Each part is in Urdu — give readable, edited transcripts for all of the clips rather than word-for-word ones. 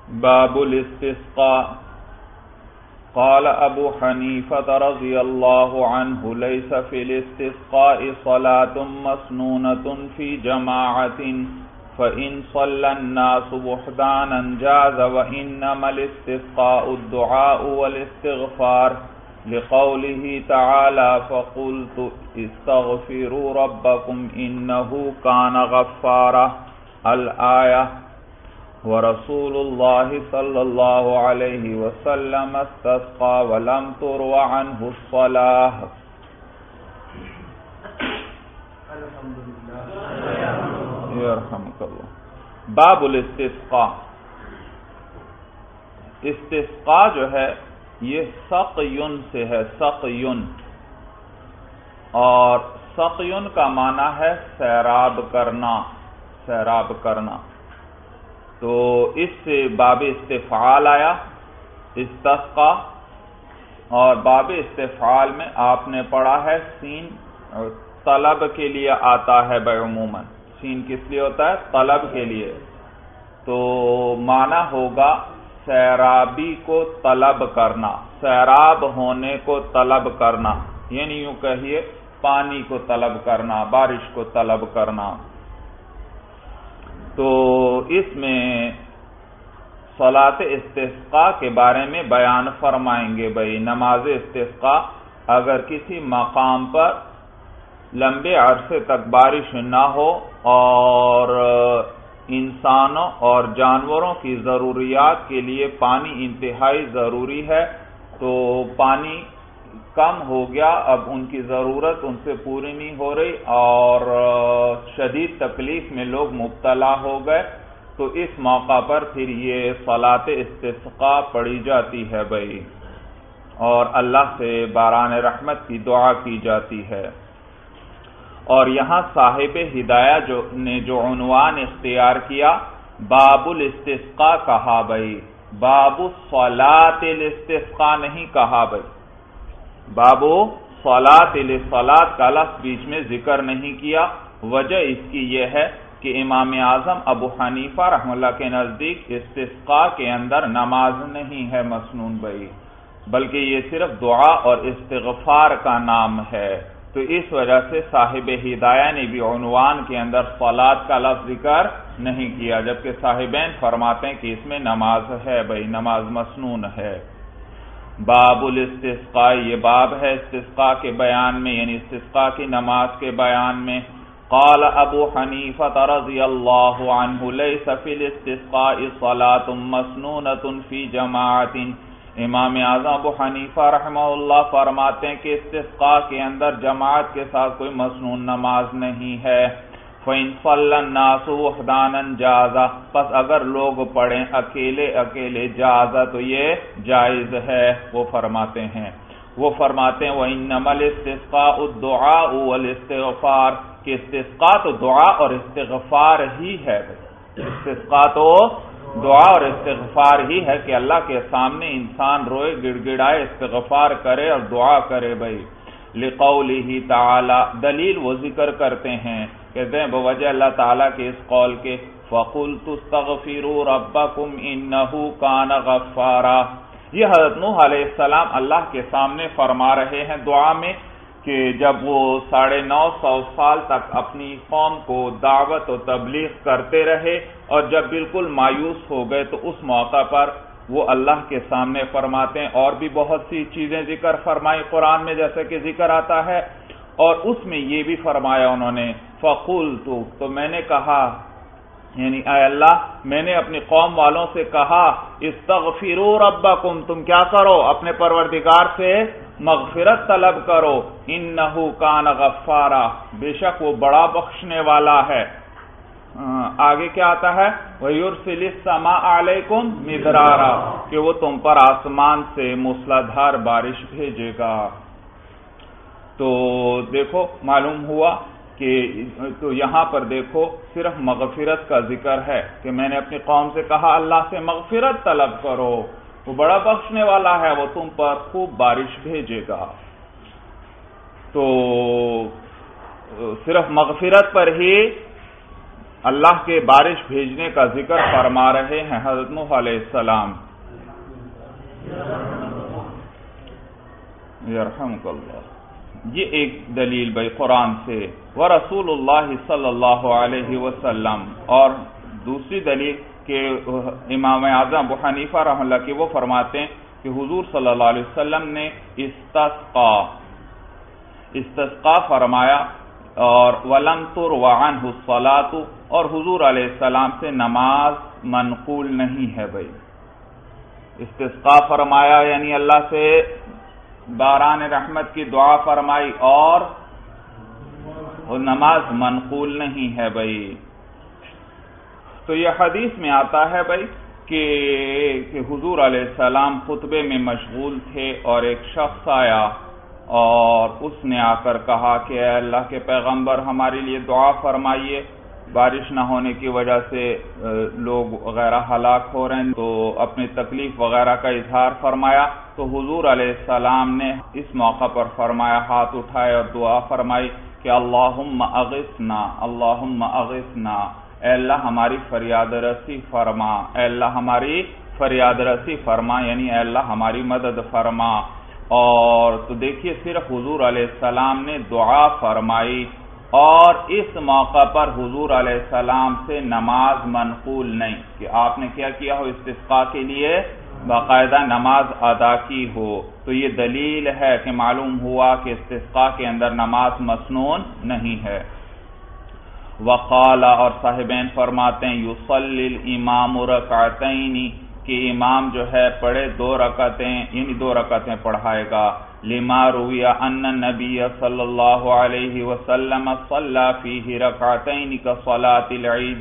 باب الاستسقاء قال ابو حنیفة رضی اللہ عنہ لیس فی الاستسقاء صلاة مسنونة فی جماعت فإن صلى الناس وحدانا جاز وإنما الاستسقاء الدعاء والاستغفار لقوله تعالى فقلت استغفروا ربكم إنه كان غفارا الآية ورسول الله صلى الله عليه وسلم استسقى ولم تروى عنه الصلاة. يرحمك الله. باب الاستسقاء. استسقاء جو ہے یہ سقیون سے ہے، سقیون، اور سقیون کا معنی ہے سیراب کرنا، سیراب کرنا. تو اس سے باب استفعال آیا، استسقا، اور باب استفعال میں آپ نے پڑھا ہے سین طلب کے لیے آتا ہے بعموماً. سین کس لیے ہوتا ہے؟ طلب کے لیے. تو معنی ہوگا سیرابی کو طلب کرنا، سیراب ہونے کو طلب کرنا، یعنی یوں کہیے پانی کو طلب کرنا، بارش کو طلب کرنا. تو اس میں صلاۃ استسقاء کے بارے میں بیان فرمائیں گے. بھائی نماز استسقاء اگر کسی مقام پر لمبے عرصے تک بارش نہ ہو اور انسانوں اور جانوروں کی ضروریات کے لیے پانی انتہائی ضروری ہے، تو پانی کم ہو گیا، اب ان کی ضرورت ان سے پوری نہیں ہو رہی اور شدید تکلیف میں لوگ مبتلا ہو گئے، تو اس موقع پر پھر یہ صلاۃ استسقاء پڑھی جاتی ہے بھائی، اور اللہ سے باران رحمت کی دعا کی جاتی ہے. اور یہاں صاحب ہدایہ نے جو عنوان اختیار کیا باب الاستسقاء کہا بھائی، باب صلاۃ الاستسقاء نہیں کہا بھائی. بابو صلاۃ الاستسقاء کا لفظ بیچ میں ذکر نہیں کیا. وجہ اس کی یہ ہے کہ امام اعظم ابو حنیفہ رحمہ اللہ کے نزدیک استسقاء کے اندر نماز نہیں ہے مسنون بھائی، بلکہ یہ صرف دعا اور استغفار کا نام ہے. تو اس وجہ سے صاحب ہدایہ نے بھی عنوان کے اندر صلاۃ کا لفظ ذکر نہیں کیا، جبکہ صاحبین فرماتے ہیں کہ اس میں نماز ہے بھائی، نماز مسنون ہے. باب الاستسقاء، یہ باب ہے استسقاء کے بیان میں، یعنی استسقاء کی نماز کے بیان میں. قال ابو حنیفہ رضی اللہ عنہ لیس فی الاستسقاء صلاۃ مسنونۃ فی جماعت. امام اعظم ابو حنیفہ رحمہ اللہ فرماتے ہیں کہ استسقاء کے اندر جماعت کے ساتھ کوئی مسنون نماز نہیں ہے. فَإِن صَلَّى النَّاسُ وَحْدَانًا جَازَ، پس اگر لوگ پڑھیں اکیلے اکیلے جازا تو یہ جائز ہے. وہ فرماتے ہیں وَإِنَّمَا الْإِسْتِسْقَاءُ الدُّعَاءُ وَالْإِسْتِغْفَارُ، کہ استسقاء تو دعا اور استغفار ہی ہے. استسقاء تو دعا اور استغفار ہی ہے کہ اللہ کے سامنے انسان روئے، گڑ گڑائے، استغفار کرے اور دعا کرے بھائی. لقولہ تعالی، دلیل وہ ذکر کرتے ہیں، کہتے ہیں بوجہ اللہ تعالیٰ کے اس قول کے فَقُلْتُ اسْتَغْفِرُوا رَبَّكُمْ إِنَّهُ كَانَ غَفَّارًا. یہ حضرت نوح علیہ السلام اللہ کے سامنے فرما رہے ہیں دعا میں کہ جب وہ 950 سال تک اپنی قوم کو دعوت و تبلیغ کرتے رہے اور جب بالکل مایوس ہو گئے تو اس موقع پر وہ اللہ کے سامنے فرماتے ہیں. اور بھی بہت سی چیزیں ذکر فرمائی قرآن میں، جیسے کہ ذکر آتا ہے، اور اس میں یہ بھی فرمایا انہوں نے فَقُلْتُ، تو میں نے کہا، یعنی اے اللہ میں نے اپنی قوم والوں سے کہا استغفروا ربکم، تم کیا کرو اپنے پروردگار سے مغفرت طلب کرو، انہ کان غفارا، بے شک وہ بڑا بخشنے والا ہے. آگے کیا آتا ہے وَيُرْسِلِ السَّمَاءَ عَلَيْكُمْ مِدْرَارًا، کہ وہ تم پر آسمان سے موسلادھار بارش بھیجے گا. تو دیکھو معلوم ہوا کہ تو یہاں پر دیکھو صرف مغفرت کا ذکر ہے کہ میں نے اپنی قوم سے کہا اللہ سے مغفرت طلب کرو، وہ بڑا بخشنے والا ہے، وہ تم پر خوب بارش بھیجے گا. تو صرف مغفرت پر ہی اللہ کے بارش بھیجنے کا ذکر فرما رہے ہیں حضرت نوح علیہ السلام. یرحمک اللہ. یہ ایک دلیل بھائی قرآن سے. ورسول اللہ صلی اللہ علیہ وسلم. اور دوسری دلیل کہ امام اعظم ابو حنیفہ رحمہ اللہ کی وہ فرماتے ہیں کہ حضور صلی اللہ علیہ وسلم نے استسقا فرمایا اور وَلَمْ تُرْوَ عَنْهُ الصَّلَاةُ اور حضور علیہ السلام سے نماز منقول نہیں ہے بھائی. استسقا فرمایا یعنی اللہ سے باران رحمت کی دعا فرمائی اور نماز منقول نہیں ہے بھائی. تو یہ حدیث میں آتا ہے بھائی کہ حضور علیہ السلام خطبے میں مشغول تھے اور ایک شخص آیا اور اس نے آ کر کہا کہ اے اللہ کے پیغمبر ہمارے لیے دعا فرمائیے، بارش نہ ہونے کی وجہ سے لوگ وغیرہ ہلاک ہو رہے ہیں، تو اپنی تکلیف وغیرہ کا اظہار فرمایا. تو حضور علیہ السلام نے اس موقع پر فرمایا، ہاتھ اٹھائے اور دعا فرمائی کہ اللہم اغثنا اللہم اغثنا، اے اللہ ہماری فریاد رسی فرما، اے اللہ ہماری فریاد رسی فرما، یعنی اے اللہ ہماری مدد فرما. اور تو دیکھیے صرف حضور علیہ السلام نے دعا فرمائی اور اس موقع پر حضور علیہ السلام سے نماز منقول نہیں کہ آپ نے کیا ہو استسقاء کے لیے باقاعدہ نماز ادا کی ہو. تو یہ دلیل ہے کہ معلوم ہوا کہ استسقاء کے اندر نماز مسنون نہیں ہے. وقال اور صاحبین فرماتے ہیں یصلی الامام رکعتین کہ امام جو ہے پڑھے 2 رکعتیں یعنی 2 رکعتیں پڑھائے گا. لما روی ان النبی صلی اللہ علیہ وسلم صلی فیہ رکعتین کصلاۃ العید،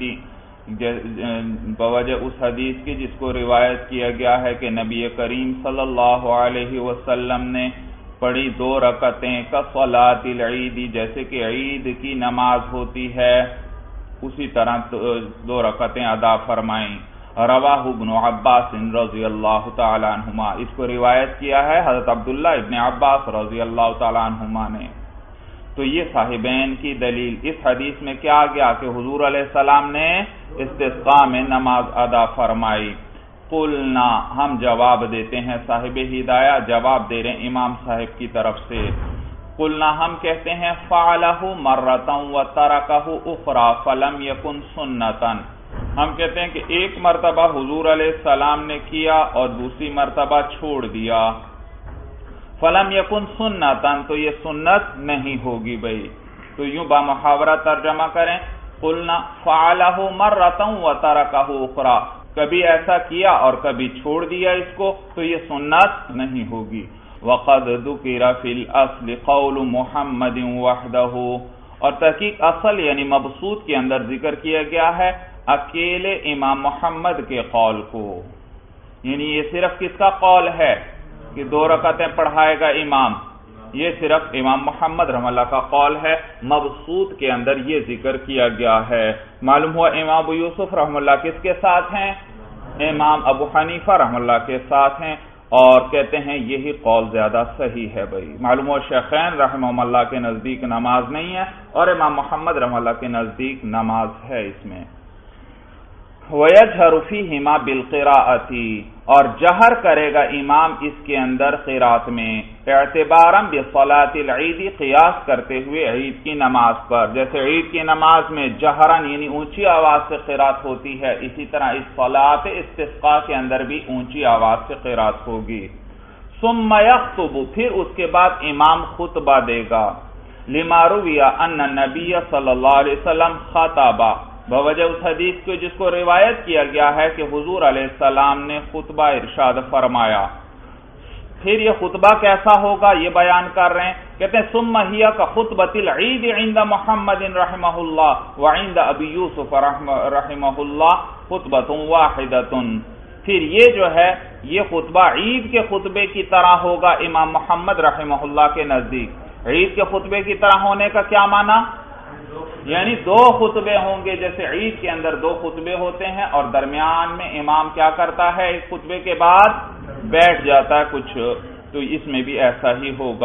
بوجہ اس حدیث کی جس کو روایت کیا گیا ہے کہ نبی کریم صلی اللہ علیہ وسلم نے پڑھی 2 رکعتیں کصلاۃ العید، جیسے کہ عید کی نماز ہوتی ہے اسی طرح 2 رکعتیں ادا فرمائیں. رواہ ابن عباس رضی اللہ تعالی عنہما، اس کو روایت کیا ہے حضرت عبداللہ ابن عباس رضی اللہ تعالی عنہما نے. تو یہ صاحبین کی دلیل. اس حدیث میں کیا گیا کہ حضور علیہ السلام نے استسقاء میں نماز ادا فرمائی. قلنا ہم جواب دیتے ہیں، صاحب ہدایہ جواب دے رہے ہیں امام صاحب کی طرف سے. قلنا ہم کہتے ہیں فعلہ مرۃ وترکہ اخری فلم یکن سنۃ، ہم کہتے ہیں کہ ایک مرتبہ حضور علیہ السلام نے کیا اور دوسری مرتبہ چھوڑ دیا. فلم یکن سنۃ تو یہ سنت نہیں ہوگی بھائی. تو یوں بامحاورہ ترجمہ کریں، قلنا فعلہ مرۃ وترکہ اخری، کبھی ایسا کیا اور کبھی چھوڑ دیا اس کو، تو یہ سنت نہیں ہوگی. وقد ذکر فی الاصل قول محمد وحدہ، اور تحقیق اصل یعنی مبسوط کے اندر ذکر کیا گیا ہے اکیلے امام محمد کے قول کو. یعنی یہ صرف کس کا قول ہے کہ 2 رکعتیں پڑھائے گا امام، یہ صرف امام محمد رحمہ اللہ کا قول ہے. مبسوط کے اندر یہ ذکر کیا گیا ہے. معلوم ہوا امام ابو یوسف رحمہ اللہ کس کے ساتھ ہیں؟ امام ابو حنیفہ رحمہ اللہ کے ساتھ ہیں، اور کہتے ہیں یہی قول زیادہ صحیح ہے بھائی. معلوم ہوا شیخین رحمہ اللہ کے نزدیک نماز نہیں ہے اور امام محمد رحمہ اللہ کے نزدیک نماز ہے اس میں. وَيَجْهَرُ فِيهِمَا بِالْقِرَاءَةِ، اور جہر کرے گا امام اس کے اندر قرات میں، اعتباراً بِصَلَاةِ الْعِيدِ قیاس کرتے ہوئے عید کی نماز پر. جیسے عید کی نماز میں جہراً یعنی اونچی آواز سے قرات ہوتی ہے، اسی طرح اس صلاۃ استسقاء کے اندر بھی اونچی آواز سے قرات ہوگی. ثُمَّ يَخْطُبُ، پھر اس کے بعد امام خطبہ دے گا. لِمَا رُوِيَ أَنَّ النَّبِيَّ صلی اللہ علیہ وسلم خَطَبَ، بوجہ اس حدیث کو جس کو روایت کیا گیا ہے کہ حضور علیہ السلام نے خطبہ ارشاد فرمایا. پھر یہ خطبہ کیسا ہوگا یہ بیان کر رہے ہیں. کہتے ہیں ثم ہی کخطبۃ العید عند محمد رحمہ اللہ وعند ابی یوسف رحمہ اللہ خطبۃ واحدۃ، پھر یہ جو ہے یہ خطبہ عید کے خطبے کی طرح ہوگا امام محمد رحمہ اللہ کے نزدیک. عید کے خطبے کی طرح ہونے کا کیا معنی؟ یعنی 2 خطبے ہوں گے، جیسے عید کے اندر 2 خطبے ہوتے ہیں اور درمیان میں امام کیا کرتا ہے، ایک خطبے کے بعد بیٹھ جاتا ہے کچھ، تو اس میں بھی ایسا ہی ہوگا.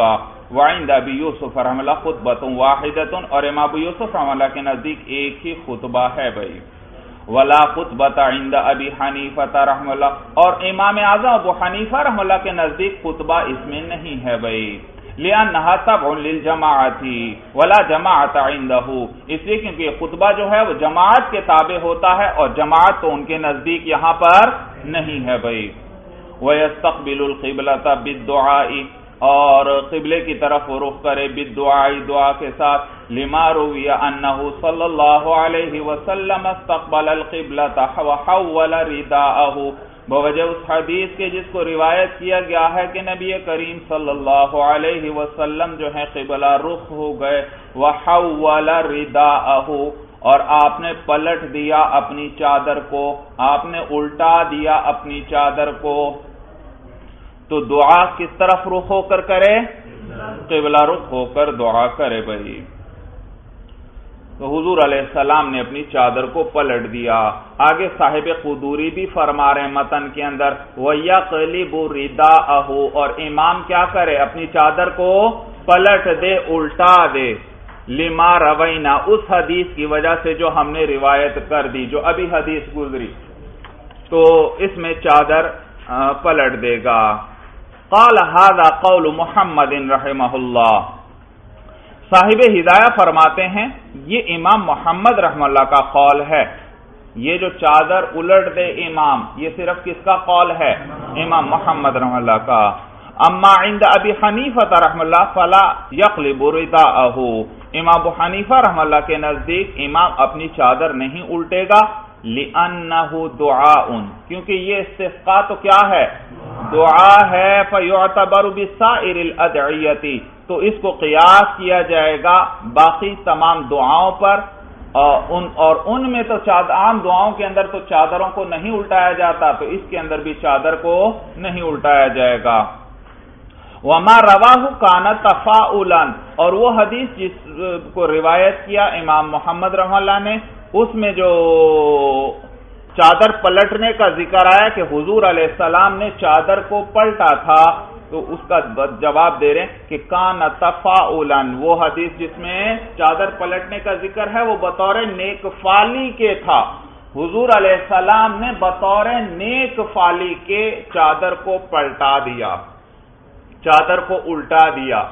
وعند ابی یوسف رحمہ اللہ خطبۃ واحدۃ، اور امام ابو یوسف رحمہ اللہ کے نزدیک ایک ہی خطبہ ہے بھائی. ولا خطبۃ عند ابی حنیفہ رحمہ اللہ، اور امام اعظم ابو حنیفہ رحمہ اللہ کے نزدیک خطبہ اس میں نہیں ہے بھائی. لأنها تبع للجماعت ولا جماعت عنده، اس لیے کیونکہ یہ خطبہ جو ہے وہ جماعت کے تابع ہوتا ہے اور جماعت تو ان کے نزدیک یہاں پر نہیں ہے بھائی. ويستقبل القبلة بالدعاء، اور قبلے کی طرف رخ کرے بالدعاء، دعا کے ساتھ. لما روی انہ صلی اللہ علیہ وسلم استقبل القبلة وحول رداءه، بوجہ اس حدیث کے جس کو روایت کیا گیا ہے کہ نبی کریم صلی اللہ علیہ وسلم جو ہے قبلہ رخ ہو گئے. وحول رداءه، اور آپ نے پلٹ دیا اپنی چادر کو، آپ نے الٹا دیا اپنی چادر کو. تو دعا کس طرف رخ ہو کر کرے؟ قبلہ رخ ہو کر دعا کرے بھائی. تو حضور علیہ السلام نے اپنی چادر کو پلٹ دیا. آگے صاحب قدوری بھی فرما رہے ہیں متن کے اندر وَيَقْلِبُ رِدَاءَهُ، اور امام کیا کرے؟ اپنی چادر کو پلٹ دے، الٹا دے. لما روینا، اس حدیث کی وجہ سے جو ہم نے روایت کر دی، جو ابھی حدیث گزری، تو اس میں چادر پلٹ دے گا. قال هذا قول محمد رحمہ اللہ، صاحب ہدایہ فرماتے ہیں یہ امام محمد رحمہ اللہ کا قول ہے. یہ جو چادر الٹ دے امام، یہ صرف کس کا قول ہے؟ امام محمد رحمہ اللہ کا. اما عند ابی حنیفہ رحمہ اللہ فلا یقلب رداءہ، امام ابو حنیفہ رحمہ اللہ کے نزدیک امام اپنی چادر نہیں الٹے گا. لأنہ دعاء، کیونکہ یہ استسقاء تو کیا ہے؟ دعا ہے. فیعتبر بسائر الادعیۃ، تو اس کو قیاس کیا جائے گا باقی تمام دعاؤں پر، اور ان میں تو عام دعاؤں کے اندر تو چادروں کو نہیں الٹایا جاتا، تو اس کے اندر بھی چادر کو نہیں الٹایا جائے گا. وما رواہ کان تفاؤلا، اور وہ حدیث جس کو روایت کیا امام محمد رحمہ اللہ نے، اس میں جو چادر پلٹنے کا ذکر آیا کہ حضور علیہ السلام نے چادر کو پلٹا تھا، تو اس کا جواب دے رہے ہیں کہ کان تفاؤلا، وہ حدیث جس میں چادر پلٹنے کا ذکر ہے وہ بطور نیک فالی کے تھا. حضور علیہ السلام نے بطور نیک فالی کے چادر کو پلٹا دیا، چادر کو الٹا دیا،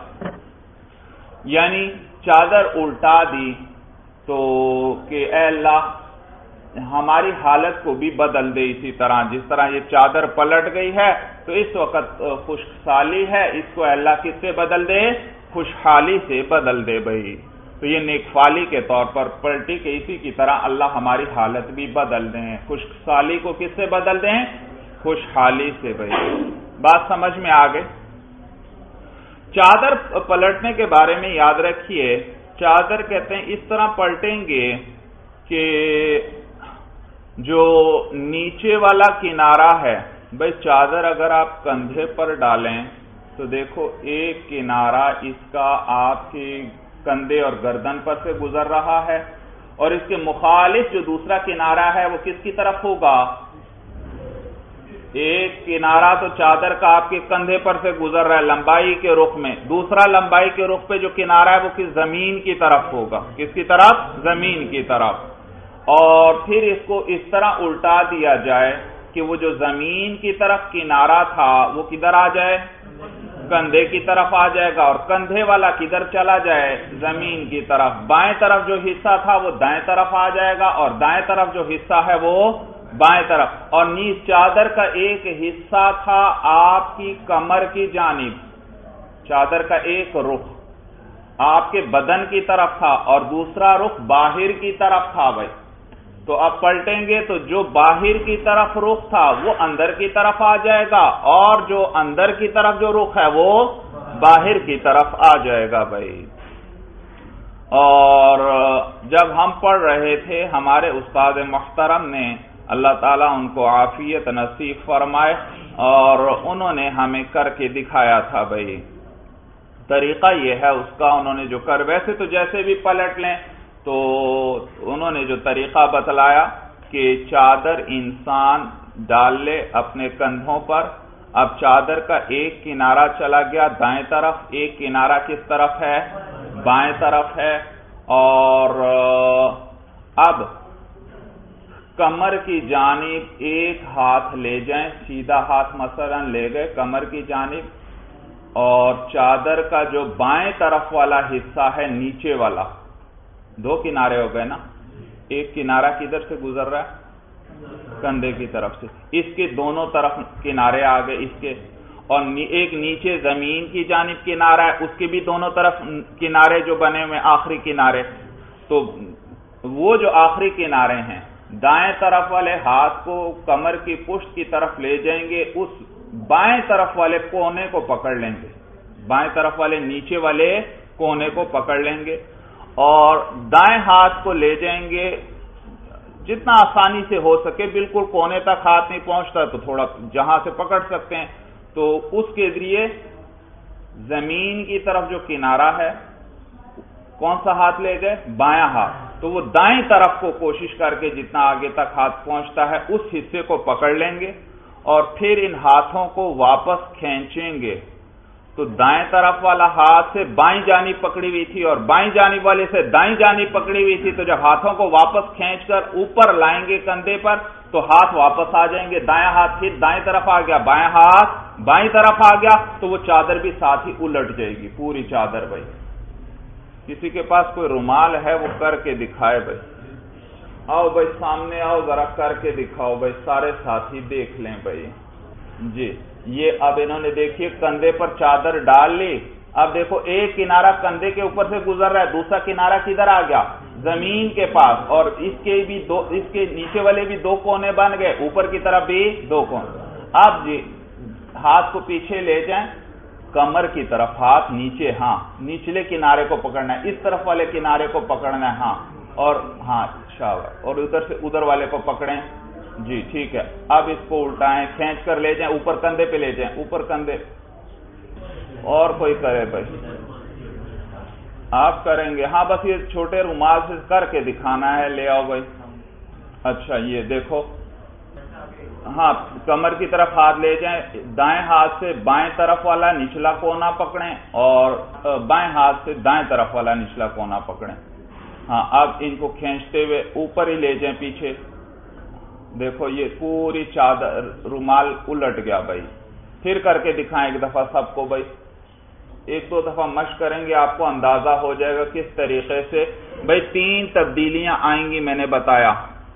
یعنی چادر الٹا دی تو کہ اے اللہ ہماری حالت کو بھی بدل دے. اسی طرح جس طرح یہ چادر پلٹ گئی ہے تو اس وقت خشک سالی ہے، اس کو اللہ کس سے بدل دے؟ خوشحالی سے بدل دے بھائی. تو یہ نیک فالی کے طور پر پلٹی کہ اسی کی طرح اللہ ہماری حالت بھی بدل دیں. خشک سالی کو کس سے بدل دیں؟ خوشحالی سے بھائی. بات سمجھ میں آ گئی؟ چادر پلٹنے کے بارے میں یاد رکھیے، چادر کہتے ہیں اس طرح پلٹیں گے کہ جو نیچے والا کنارہ ہے، بھائی چادر اگر آپ کندھے پر ڈالیں تو دیکھو ایک کنارہ اس کا آپ کے کندھے اور گردن پر سے گزر رہا ہے، اور اس کے مخالف جو دوسرا کنارہ ہے وہ کس کی طرف ہوگا؟ ایک کنارہ تو چادر کا آپ کے کندھے پر سے گزر رہا ہے لمبائی کے رخ میں، دوسرا لمبائی کے رخ پہ جو کنارہ ہے وہ کس زمین کی طرف ہوگا؟ کس کی طرف؟ زمین کی طرف. اور پھر اس کو اس طرح الٹا دیا جائے کہ وہ جو زمین کی طرف کنارہ تھا وہ کدھر آ جائے؟ کندھے کی طرف آ جائے گا، اور کندھے والا کدھر چلا جائے؟ زمین کی طرف. بائیں طرف جو حصہ تھا وہ دائیں طرف آ جائے گا، اور دائیں طرف جو حصہ ہے وہ بائیں طرف. اور نیز چادر کا ایک حصہ تھا آپ کی کمر کی جانب، چادر کا ایک رخ آپ کے بدن کی طرف تھا اور دوسرا رخ باہر کی طرف تھا بھائی. تو اب پلٹیں گے تو جو باہر کی طرف رخ تھا وہ اندر کی طرف آ جائے گا، اور جو اندر کی طرف جو رخ ہے وہ باہر کی طرف آ جائے گا بھائی. اور جب ہم پڑھ رہے تھے ہمارے استاد محترم نے، اللہ تعالیٰ ان کو عافیت نصیب فرمائے، اور انہوں نے ہمیں کر کے دکھایا تھا بھائی. طریقہ یہ ہے اس کا، انہوں نے جو کر، ویسے تو جیسے بھی پلٹ لیں، تو انہوں نے جو طریقہ بتلایا کہ چادر انسان ڈال لے اپنے کندھوں پر، اب چادر کا ایک کنارہ چلا گیا دائیں طرف، ایک کنارہ کس طرف ہے؟ بائیں طرف ہے، اور اب کمر کی جانب ایک ہاتھ لے جائیں، سیدھا ہاتھ مثلا لے گئے کمر کی جانب، اور چادر کا جو بائیں طرف والا حصہ ہے نیچے والا، دو کنارے ہو گئے نا، ایک کنارہ کدھر سے گزر رہا ہے؟ کندھے کی طرف سے، اس کے دونوں طرف کنارے آ گئے اس کے، اور ایک نیچے زمین کی جانب کنارہ ہے، اس کے بھی دونوں طرف کنارے جو بنے ہوئے آخری کنارے، تو وہ جو آخری کنارے ہیں دائیں طرف والے ہاتھ کو کمر کی پشت کی طرف لے جائیں گے، اس بائیں طرف والے کونے کو پکڑ لیں گے، بائیں طرف والے نیچے والے کونے کو پکڑ لیں گے، اور دائیں ہاتھ کو لے جائیں گے جتنا آسانی سے ہو سکے، بالکل کونے تک ہاتھ نہیں پہنچتا تو تھوڑا جہاں سے پکڑ سکتے ہیں، تو اس کے ذریعے زمین کی طرف جو کنارہ ہے، کون سا ہاتھ لے گئے؟ بایاں ہاتھ، تو وہ دائیں طرف کو کوشش کر کے جتنا آگے تک ہاتھ پہنچتا ہے اس حصے کو پکڑ لیں گے، اور پھر ان ہاتھوں کو واپس کھینچیں گے، تو دائیں طرف والا ہاتھ سے بائیں جانب پکڑی ہوئی تھی اور بائیں جانب والے سے دائیں جانب پکڑی ہوئی تھی، تو جب ہاتھوں کو واپس کھینچ کر اوپر لائیں گے کندھے پر تو ہاتھ واپس آ جائیں گے، دائیں ہاتھ پھر دائیں طرف آ گیا، بائیں ہاتھ بائیں طرف آ گیا، تو وہ چادر بھی ساتھ ہی الٹ جائے گی، پوری چادر۔ بھائی کسی کے پاس کوئی رومال ہے وہ کر کے دکھائے، بھائی آؤ بھائی سامنے آؤ، ذرا کر کے دکھاؤ بھائی، سارے ساتھی دیکھ لیں بھائی۔ جی یہ اب انہوں نے دیکھیے کندھے پر چادر ڈال لی، اب دیکھو ایک کنارہ کندھے کے اوپر سے گزر رہا ہے، دوسرا کنارہ کدھر آ گیا؟ زمین کے پاس، اور اس کے نیچے والے بھی دو کونے بن گئے، اوپر کی طرف بھی دو کونے۔ اب جی ہاتھ کو پیچھے لے جائیں، کمر کی طرف ہاتھ نیچے، ہاں نچلے کنارے کو پکڑنا ہے، اس طرف والے کنارے کو پکڑنا ہے، ہاں، اور ہاں شاباش، اور ادھر سے ادھر والے کو پکڑیں، جی ٹھیک ہے۔ اب اس کو الٹائیں، کھینچ کر لے جائیں، اوپر کندھے پہ لے جائیں، اوپر کندھے، اور کوئی کرے بھائی، آپ کریں گے؟ ہاں بس یہ چھوٹے رومال سے کر کے دکھانا ہے، لے آؤ بھائی۔ اچھا یہ دیکھو، ہاں کمر کی طرف ہاتھ لے جائیں، دائیں ہاتھ سے بائیں طرف والا نچلا کونا پکڑیں، اور بائیں ہاتھ سے دائیں طرف والا نچلا کونا پکڑیں، ہاں اب ان کو کھینچتے ہوئے اوپر ہی لے جائیں پیچھے، دیکھو یہ پوری چادر رومال الٹ گیا بھائی۔ پھر کر کے دکھائیں ایک دفعہ سب کو بھائی، ایک دو دفعہ مشق کریں گے آپ کو اندازہ ہو جائے گا کس طریقے سے بھائی تین تبدیلیاں آئیں گی۔ میں نے بتایا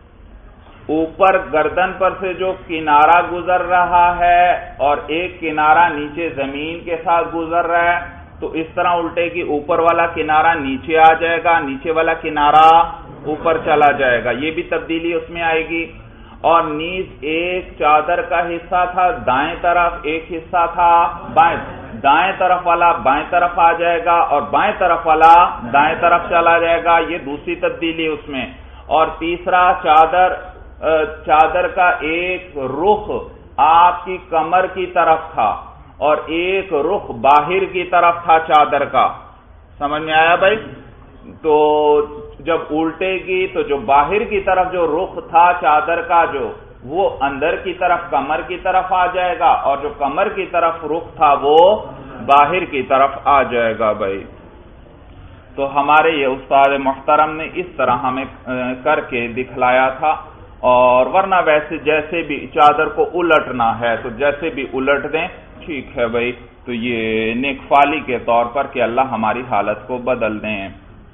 اوپر گردن پر سے جو کنارہ گزر رہا ہے اور ایک کنارہ نیچے زمین کے ساتھ گزر رہا ہے، تو اس طرح الٹے گی، اوپر والا کنارہ نیچے آ جائے گا، نیچے والا کنارہ اوپر چلا جائے گا، یہ بھی تبدیلی اس میں آئے گی۔ اور نیز ایک چادر کا حصہ تھا دائیں طرف، ایک حصہ تھا بائیں، دائیں طرف والا بائیں طرف آ جائے گا اور بائیں طرف والا دائیں طرف چلا جائے گا، یہ دوسری تبدیلی اس میں۔ اور تیسرا چادر کا ایک رخ آپ کی کمر کی طرف تھا اور ایک رخ باہر کی طرف تھا چادر کا، سمجھ میں آیا بھائی؟ تو جب الٹے گی تو جو باہر کی طرف جو رخ تھا چادر کا جو، وہ اندر کی طرف کمر کی طرف آ جائے گا، اور جو کمر کی طرف رخ تھا وہ باہر کی طرف آ جائے گا بھائی۔ تو ہمارے یہ استاد محترم نے اس طرح ہمیں کر کے دکھلایا تھا، اور ورنہ ویسے جیسے بھی چادر کو الٹنا ہے تو جیسے بھی الٹ دیں ٹھیک ہے بھائی، تو یہ نیک فالی کے طور پر کہ اللہ ہماری حالت کو بدل دیں۔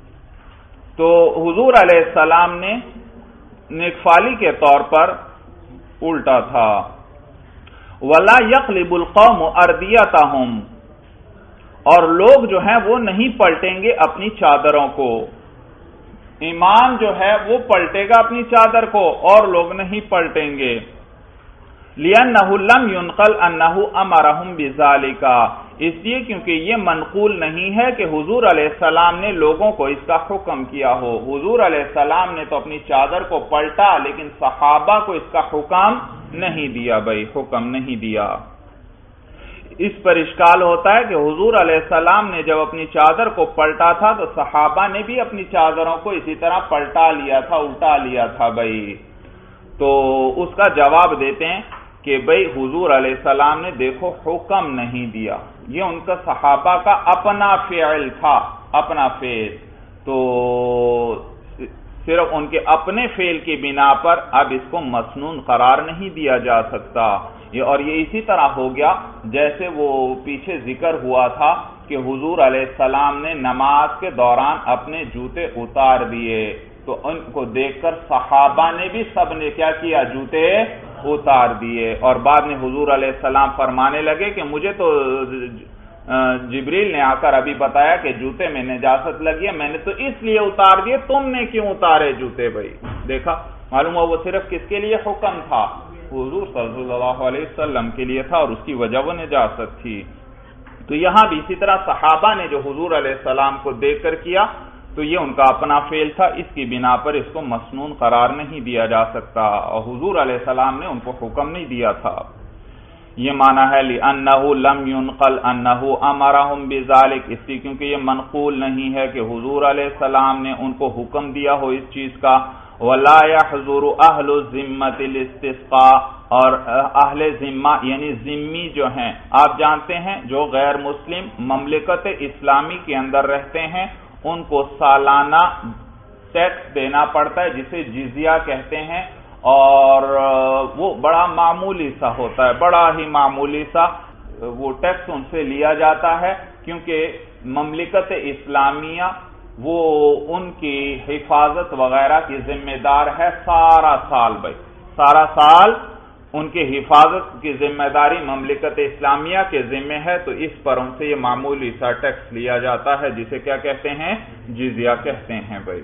تو حضور علیہ السلام نے نیک فالی کے طور پر الٹا تھا۔ وَلَا يَقْلِبُ الْقَوْمُ أَرْضِيَتَهُمْ، اور لوگ جو ہیں وہ نہیں پلٹیں گے اپنی چادروں کو، امام جو ہے وہ پلٹے گا اپنی چادر کو اور لوگ نہیں پلٹیں گے۔ لِأَنَّهُ لَمْ يُنْقَلْ أَنَّهُ أَمَرَهُمْ بِذَلِكَ، اس لیے کیونکہ یہ منقول نہیں ہے کہ حضور علیہ السلام نے لوگوں کو اس کا حکم کیا ہو۔ حضور علیہ السلام نے تو اپنی چادر کو پلٹا، لیکن صحابہ کو اس کا حکم نہیں دیا بھائی، حکم نہیں دیا۔ اس پر اشکال ہوتا ہے کہ حضور علیہ السلام نے جب اپنی چادر کو پلٹا تھا تو صحابہ نے بھی اپنی چادروں کو اسی طرح پلٹا لیا تھا، الٹا لیا تھا بھائی۔ تو اس کا جواب دیتے ہیں کہ بھئی حضور علیہ السلام نے دیکھو حکم نہیں دیا، یہ ان کا صحابہ کا اپنا فعل تھا، اپنا فعل، تو صرف ان کے اپنے فعل کی بنا پر اب اس کو مسنون قرار نہیں دیا جا سکتا۔ اور یہ اسی طرح ہو گیا جیسے وہ پیچھے ذکر ہوا تھا کہ حضور علیہ السلام نے نماز کے دوران اپنے جوتے اتار دیے، تو ان کو دیکھ کر صحابہ نے بھی سب نے کیا کیا، جوتے اتار دیے، اور بعد میں حضور علیہ السلام فرمانے لگے کہ مجھے تو جبریل نے آ کر ابھی بتایا کہ جوتے میں نجاست لگی ہے، میں نے تو اس لیے اتار دیے، تم نے کیوں اتارے جوتے؟ بھائی دیکھا، معلوم ہوا وہ صرف کس کے لیے حکم تھا، حضور صلی اللہ علیہ وسلم کے لیے تھا، اور اس کی وجہ وہ نجاست تھی۔ تو یہاں بھی اسی طرح صحابہ نے جو حضور علیہ السلام کو دیکھ کر کیا تو یہ ان کا اپنا فعل تھا، اس کی بنا پر اس کو مسنون قرار نہیں دیا جا سکتا، اور حضور علیہ السلام نے ان کو حکم نہیں دیا تھا۔ یہ معنی ہے لِأَنَّهُ لَمْ يُنْقَلْ أَنَّهُ أَمَرَهُمْ بِذَلِكَ، اس لیے کیونکہ یہ منقول نہیں ہے کہ حضور علیہ السلام نے ان کو حکم دیا ہو اس چیز کا۔ وَلَا يَحْضُرُ أَهْلُ الذِّمَّةِ الِاسْتِسْقَاءَ، اور اہل ذمہ یعنی ذمی جو ہیں، آپ جانتے ہیں جو غیر مسلم مملکت اسلامی کے اندر رہتے ہیں ان کو سالانہ ٹیکس دینا پڑتا ہے جسے جزیہ کہتے ہیں، اور وہ بڑا معمولی سا ہوتا ہے، بڑا ہی معمولی سا وہ ٹیکس ان سے لیا جاتا ہے، کیونکہ مملکت اسلامیہ وہ ان کی حفاظت وغیرہ کی ذمہ دار ہے سارا سال، بھائی سارا سال ان کی حفاظت کی ذمہ داری مملکت اسلامیہ کے ذمہ ہے، تو اس پر ان سے یہ معمولی سا ٹیکس لیا جاتا ہے جسے کیا کہتے ہیں، جزیہ کہتے ہیں۔ بھائی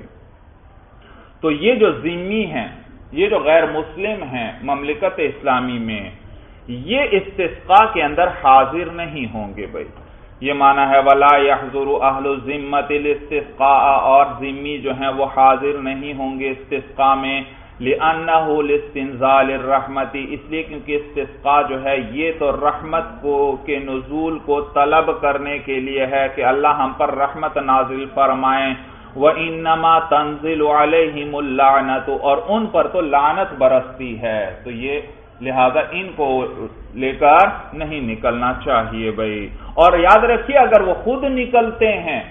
تو یہ جو ذمی ہیں، یہ جو غیر مسلم ہیں مملکت اسلامی میں، یہ استسقاء کے اندر حاضر نہیں ہوں گے۔ بھائی یہ معنی ہے وَلَا يَحْضُرُ أَهْلُ الذِّمَّةِ الِاسْتِسْقَاءَ، اور ذمی جو ہیں وہ حاضر نہیں ہوں گے استسقاء میں، لِأَنَّهُ لِاسْتِنزَالِ الرَّحْمَةِ، اس لیے کیونکہ استسقاء جو ہے یہ تو رحمت کے نزول کو طلب کرنے کے لیے ہے کہ اللہ ہم پر رحمت نازل فرمائیں، وَإِنَّمَا تَنزِلُ عَلَيْهِمُ اللَّعْنَةُ، اور ان پر تو لعنت برستی ہے، تو یہ لہذا ان کو لے کر نہیں نکلنا چاہیے۔ بھائی اور یاد رکھیے اگر وہ خود نکلتے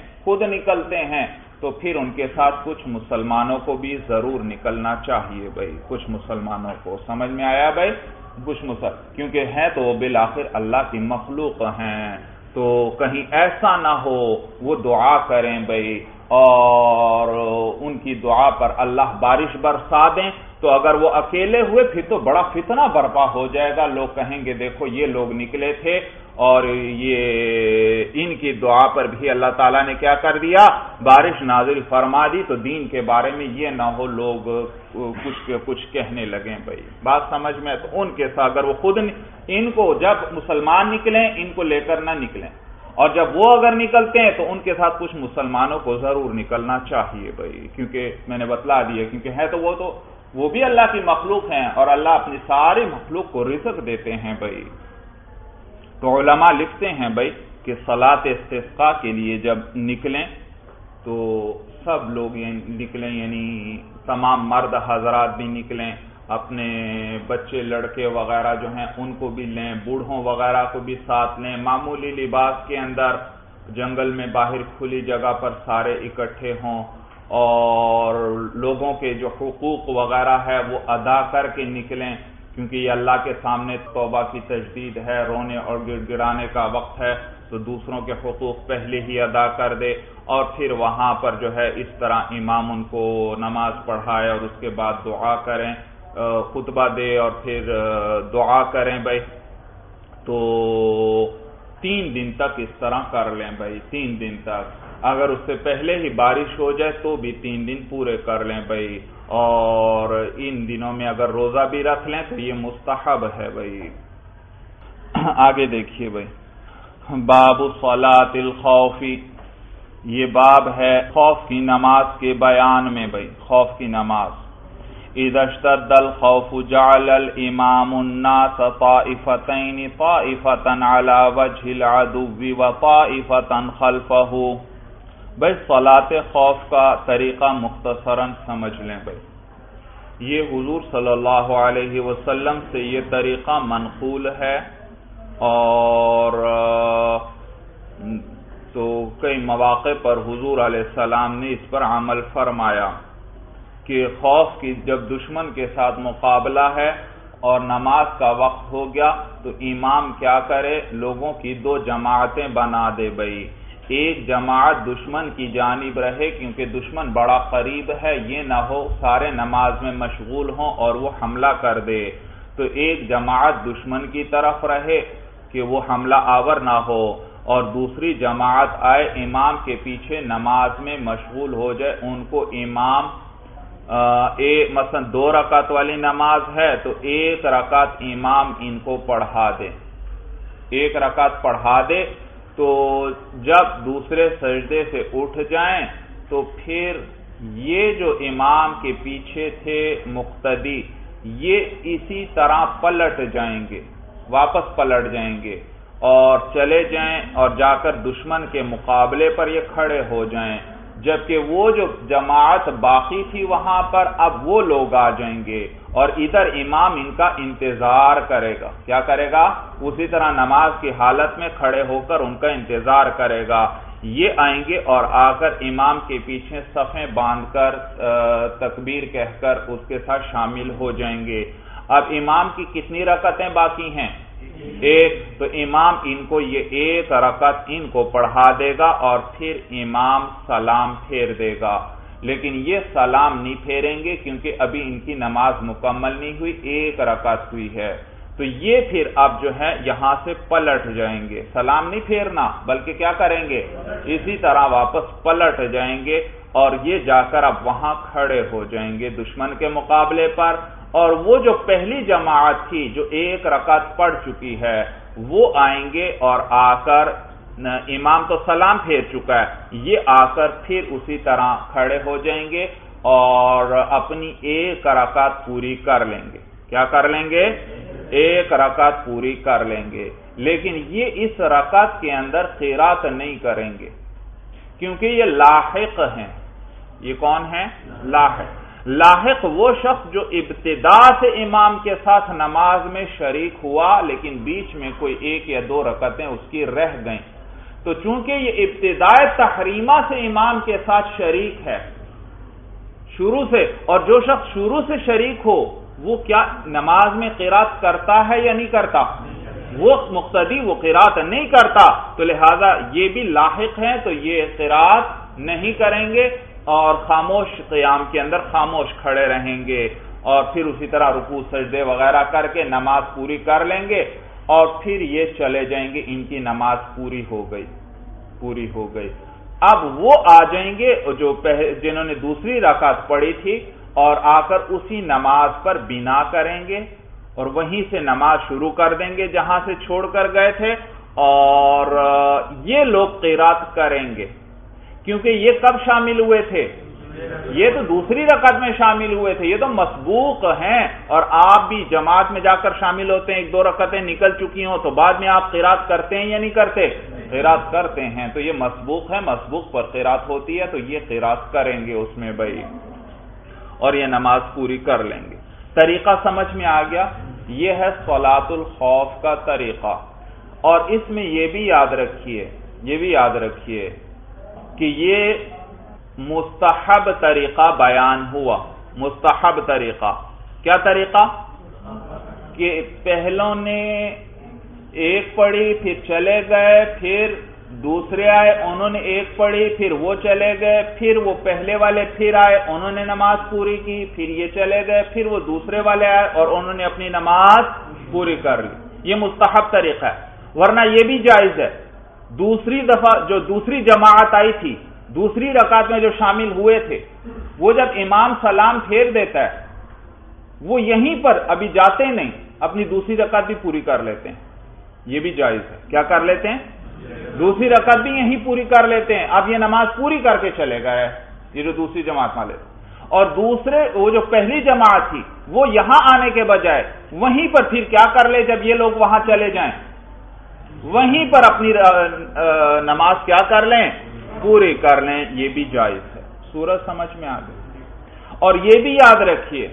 ہیں تو پھر ان کے ساتھ کچھ مسلمانوں کو بھی ضرور نکلنا چاہیے۔ بھائی کچھ مسلمانوں کو، سمجھ میں آیا بھائی، کیونکہ ہیں تو وہ بالآخر اللہ کی مخلوق ہیں، تو کہیں ایسا نہ ہو وہ دعا کریں بھائی اور ان کی دعا پر اللہ بارش برسا دیں، تو اگر وہ اکیلے ہوئے پھر تو بڑا فتنہ برپا ہو جائے گا، لوگ کہیں گے دیکھو یہ لوگ نکلے تھے اور یہ ان کی دعا پر بھی اللہ تعالیٰ نے کیا کر دیا، بارش نازل فرما دی، تو دین کے بارے میں یہ نہ ہو لوگ کچھ کہنے لگیں۔ بھائی بات سمجھ میں؟ تو ان کے ساتھ اگر وہ خود ان کو جب مسلمان نکلیں ان کو لے کر نہ نکلیں، اور جب وہ اگر نکلتے ہیں تو ان کے ساتھ کچھ مسلمانوں کو ضرور نکلنا چاہیے بھائی، کیونکہ میں نے بتلا دیا کیونکہ ہے تو وہ بھی اللہ کی مخلوق ہیں اور اللہ اپنی ساری مخلوق کو رزق دیتے ہیں۔ بھائی تو علماء لکھتے ہیں بھائی کہ صلاۃ استسقاء کے لیے جب نکلیں تو سب لوگ نکلیں، یعنی تمام مرد حضرات بھی نکلیں، اپنے بچے لڑکے وغیرہ جو ہیں ان کو بھی لیں، بوڑھوں وغیرہ کو بھی ساتھ لیں، معمولی لباس کے اندر جنگل میں باہر کھلی جگہ پر سارے اکٹھے ہوں، اور لوگوں کے جو حقوق وغیرہ ہے وہ ادا کر کے نکلیں، کیونکہ یہ اللہ کے سامنے توبہ کی تجدید ہے، رونے اور گڑ گڑانے کا وقت ہے، تو دوسروں کے حقوق پہلے ہی ادا کر دے، اور پھر وہاں پر جو ہے اس طرح امام ان کو نماز پڑھائے اور اس کے بعد دعا کریں، خطبہ دے اور پھر دعا کریں بھائی، تو 3 دن تک اس طرح کر لیں بھائی، 3 دن تک، اگر اس سے پہلے ہی بارش ہو جائے تو بھی 3 دن پورے کر لیں بھائی، اور ان دنوں میں اگر روزہ بھی رکھ لیں تو یہ مستحب ہے بھائی۔ آگے دیکھیے بھائی، باب صلاۃ الخوف، یہ باب ہے خوف کی نماز کے بیان میں بھائی، خوف کی نماز۔ اذا اشتد الخوف جعل الامام الناس طائفتين طائفة على وجه العدو وطائفة خلفه، بھائی صلاۃ خوف کا طریقہ مختصراً سمجھ لیں بھائی۔ یہ حضور صلی اللہ علیہ وسلم سے یہ طریقہ منقول ہے، اور تو کئی مواقع پر حضور علیہ السلام نے اس پر عمل فرمایا کہ خوف کی جب دشمن کے ساتھ مقابلہ ہے اور نماز کا وقت ہو گیا تو امام کیا کرے، لوگوں کی دو جماعتیں بنا دے بھائی، ایک جماعت دشمن کی جانب رہے کیونکہ دشمن بڑا قریب ہے، یہ نہ ہو سارے نماز میں مشغول ہوں اور وہ حملہ کر دے، تو ایک جماعت دشمن کی طرف رہے کہ وہ حملہ آور نہ ہو، اور دوسری جماعت آئے امام کے پیچھے نماز میں مشغول ہو جائے، ان کو امام مثلا 2 رکعت والی نماز ہے تو 1 رکعت امام ان کو پڑھا دے، 1 رکعت پڑھا دے، تو جب دوسرے سجدے سے اٹھ جائیں تو پھر یہ جو امام کے پیچھے تھے مقتدی، یہ اسی طرح پلٹ جائیں گے، واپس پلٹ جائیں گے اور چلے جائیں اور جا کر دشمن کے مقابلے پر یہ کھڑے ہو جائیں، جبکہ وہ جو جماعت باقی تھی وہاں پر اب وہ لوگ آ جائیں گے اور ادھر امام ان کا انتظار کرے گا، کیا کرے گا، اسی طرح نماز کی حالت میں کھڑے ہو کر ان کا انتظار کرے گا، یہ آئیں گے اور آ کر امام کے پیچھے صفیں باندھ کر تکبیر کہہ کر اس کے ساتھ شامل ہو جائیں گے۔ اب امام کی کتنی رکعتیں باقی ہیں، 1، تو امام ان کو یہ 1 رکعت ان کو پڑھا دے گا اور پھر امام سلام پھیر دے گا، لیکن یہ سلام نہیں پھیریں گے کیونکہ ابھی ان کی نماز مکمل نہیں ہوئی، 1 رکعت ہوئی ہے، تو یہ پھر اب جو ہے یہاں سے پلٹ جائیں گے، سلام نہیں پھیرنا بلکہ کیا کریں گے، اسی طرح واپس پلٹ جائیں گے اور یہ جا کر اب وہاں کھڑے ہو جائیں گے دشمن کے مقابلے پر، اور وہ جو پہلی جماعت تھی جو 1 رکعت پڑھ چکی ہے وہ آئیں گے اور آ کر، امام تو سلام پھیر چکا ہے، یہ آ کر پھر اسی طرح کھڑے ہو جائیں گے اور اپنی 1 رکعت پوری کر لیں گے، کیا کر لیں گے، 1 رکعت پوری کر لیں گے، لیکن یہ اس رکعت کے اندر قرات نہیں کریں گے کیونکہ یہ لاحق ہیں۔ یہ کون ہیں، لاحق وہ شخص جو ابتدا سے امام کے ساتھ نماز میں شریک ہوا لیکن بیچ میں کوئی 1 یا 2 رکعتیں اس کی رہ گئیں، تو چونکہ یہ ابتدائے تحریمہ سے امام کے ساتھ شریک ہے شروع سے، اور جو شخص شروع سے شریک ہو وہ کیا نماز میں قرات کرتا ہے یا نہیں کرتا، وہ مقتدی وہ قرات نہیں کرتا، تو لہذا یہ بھی لاحق ہیں تو یہ قرات نہیں کریں گے اور خاموش قیام کے اندر خاموش کھڑے رہیں گے اور پھر اسی طرح رکوع سجدے وغیرہ کر کے نماز پوری کر لیں گے اور پھر یہ چلے جائیں گے، ان کی نماز پوری ہو گئی۔ اب وہ آ جائیں گے جو جنہوں نے دوسری رکعت پڑھی تھی اور آ کر اسی نماز پر بنا کریں گے اور وہیں سے نماز شروع کر دیں گے جہاں سے چھوڑ کر گئے تھے، اور یہ لوگ قرات کریں گے کیونکہ یہ کب شامل ہوئے تھے، یہ تو دوسری رکعت میں شامل ہوئے تھے، یہ تو مسبوق ہیں، اور آپ بھی جماعت میں جا کر شامل ہوتے ہیں، 1-2 رکعتیں نکل چکی ہوں تو بعد میں آپ قرات کرتے ہیں یا نہیں کرتے، قرات کرتے ہیں، تو یہ مسبوق ہے، مسبوق پر قرات ہوتی ہے تو یہ قرات کریں گے اس میں بھائی، اور یہ نماز پوری کر لیں گے۔ طریقہ سمجھ میں آ گیا، یہ ہے صلاۃ الخوف کا طریقہ، اور اس میں یہ بھی یاد رکھیے کہ یہ مستحب طریقہ بیان ہوا۔ مستحب طریقہ کیا طریقہ، کہ پہلوں نے 1 پڑھی پھر چلے گئے، پھر دوسرے آئے انہوں نے 1 پڑھی پھر وہ چلے گئے، پھر وہ پہلے والے پھر آئے انہوں نے نماز پوری کی، پھر یہ چلے گئے، پھر وہ دوسرے والے آئے اور انہوں نے اپنی نماز پوری کر لی، یہ مستحب طریقہ ہے۔ ورنہ یہ بھی جائز ہے، دوسری دفعہ جو دوسری جماعت آئی تھی دوسری رکعت میں جو شامل ہوئے تھے، وہ جب امام سلام پھیر دیتا ہے وہ یہیں پر ابھی جاتے نہیں، اپنی دوسری رکعت بھی پوری کر لیتے ہیں، یہ بھی جائز ہے۔ کیا کر لیتے ہیں، دوسری رکعت بھی یہیں پوری کر لیتے ہیں، اب یہ نماز پوری کر کے چلے گئے، یہ جو دوسری جماعت والے، اور دوسرے وہ جو پہلی جماعت تھی وہ یہاں آنے کے بجائے وہیں پر پھر کیا کر لے، جب یہ لوگ وہاں چلے جائیں وہیں پر اپنی نماز کیا کر لیں، پوری کر لیں، یہ بھی جائز ہے۔ سورج سمجھ میں آ گئی۔ اور یہ بھی یاد رکھیے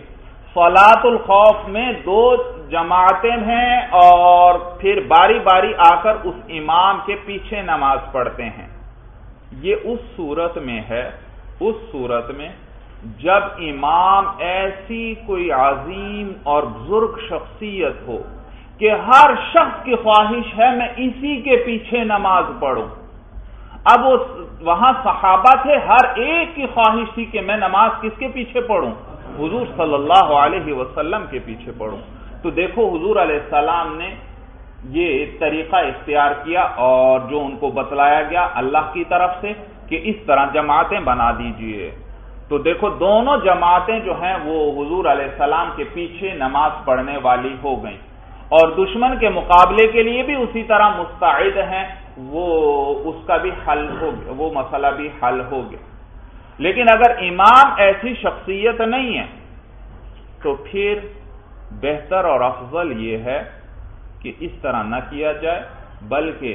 صلاۃ الخوف میں 2 جماعتیں ہیں اور پھر باری باری آ کر اس امام کے پیچھے نماز پڑھتے ہیں. یہ اس صورت میں ہے، اس صورت میں جب امام ایسی کوئی عظیم اور بزرگ شخصیت ہو کہ ہر شخص کی خواہش ہے میں اسی کے پیچھے نماز پڑھوں. اب وہاں صحابہ تھے، ہر ایک کی خواہش تھی کہ میں نماز کس کے پیچھے پڑھوں؟ حضور صلی اللہ علیہ وسلم کے پیچھے پڑھوں. تو دیکھو حضور علیہ السلام نے یہ طریقہ اختیار کیا اور جو ان کو بتلایا گیا اللہ کی طرف سے کہ اس طرح جماعتیں بنا دیجئے. تو دیکھو دونوں جماعتیں جو ہیں وہ حضور علیہ السلام کے پیچھے نماز پڑھنے والی ہو گئیں اور دشمن کے مقابلے کے لیے بھی اسی طرح مستعد ہیں. وہ اس کا بھی حل ہو گیا، وہ مسئلہ بھی حل ہو گیا. لیکن اگر امام ایسی شخصیت نہیں ہے تو پھر بہتر اور افضل یہ ہے کہ اس طرح نہ کیا جائے، بلکہ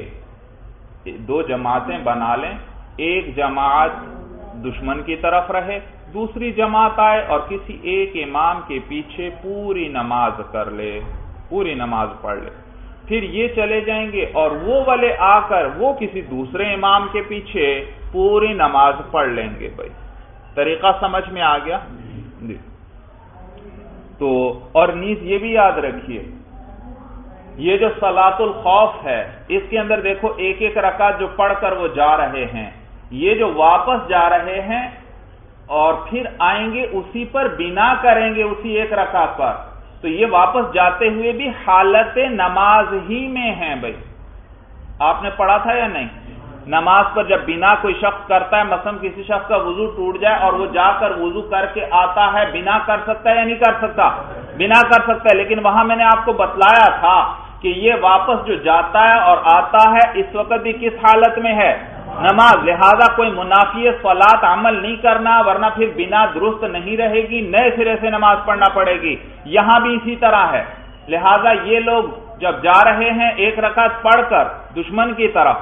2 جماعتیں بنا لیں. ایک جماعت دشمن کی طرف رہے، دوسری جماعت آئے اور کسی ایک امام کے پیچھے پوری نماز کر لے، پوری نماز پڑھ لے. پھر یہ چلے جائیں گے اور وہ والے آ کر وہ کسی دوسرے امام کے پیچھے پوری نماز پڑھ لیں گے. بھائی طریقہ سمجھ میں آ گیا جی. تو اور نیز یہ بھی یاد رکھیے یہ جو صلاۃ الخوف ہے اس کے اندر دیکھو ایک ایک رکعت جو پڑھ کر وہ جا رہے ہیں، یہ جو واپس جا رہے ہیں اور پھر آئیں گے اسی پر بنا کریں گے اسی ایک رکعت پر، تو یہ واپس جاتے ہوئے بھی حالت نماز ہی میں ہیں. بھائی آپ نے پڑھا تھا یا نہیں؟ نماز پر جب بنا کوئی شخص کرتا ہے، مثلا کسی شخص کا وضو ٹوٹ جائے اور وہ جا کر وضو کر کے آتا ہے، بنا کر سکتا ہے یا نہیں کر سکتا؟ بنا کر سکتا ہے. لیکن وہاں میں نے آپ کو بتلایا تھا کہ یہ واپس جو جاتا ہے اور آتا ہے اس وقت بھی کس حالت میں ہے؟ نماز. لہذا کوئی منافی صلاۃ عمل نہیں کرنا، ورنہ پھر بنا درست نہیں رہے گی، نئے سرے سے نماز پڑھنا پڑے گی. یہاں بھی اسی طرح ہے. لہذا یہ لوگ جب جا رہے ہیں ایک رکعت پڑھ کر دشمن کی طرف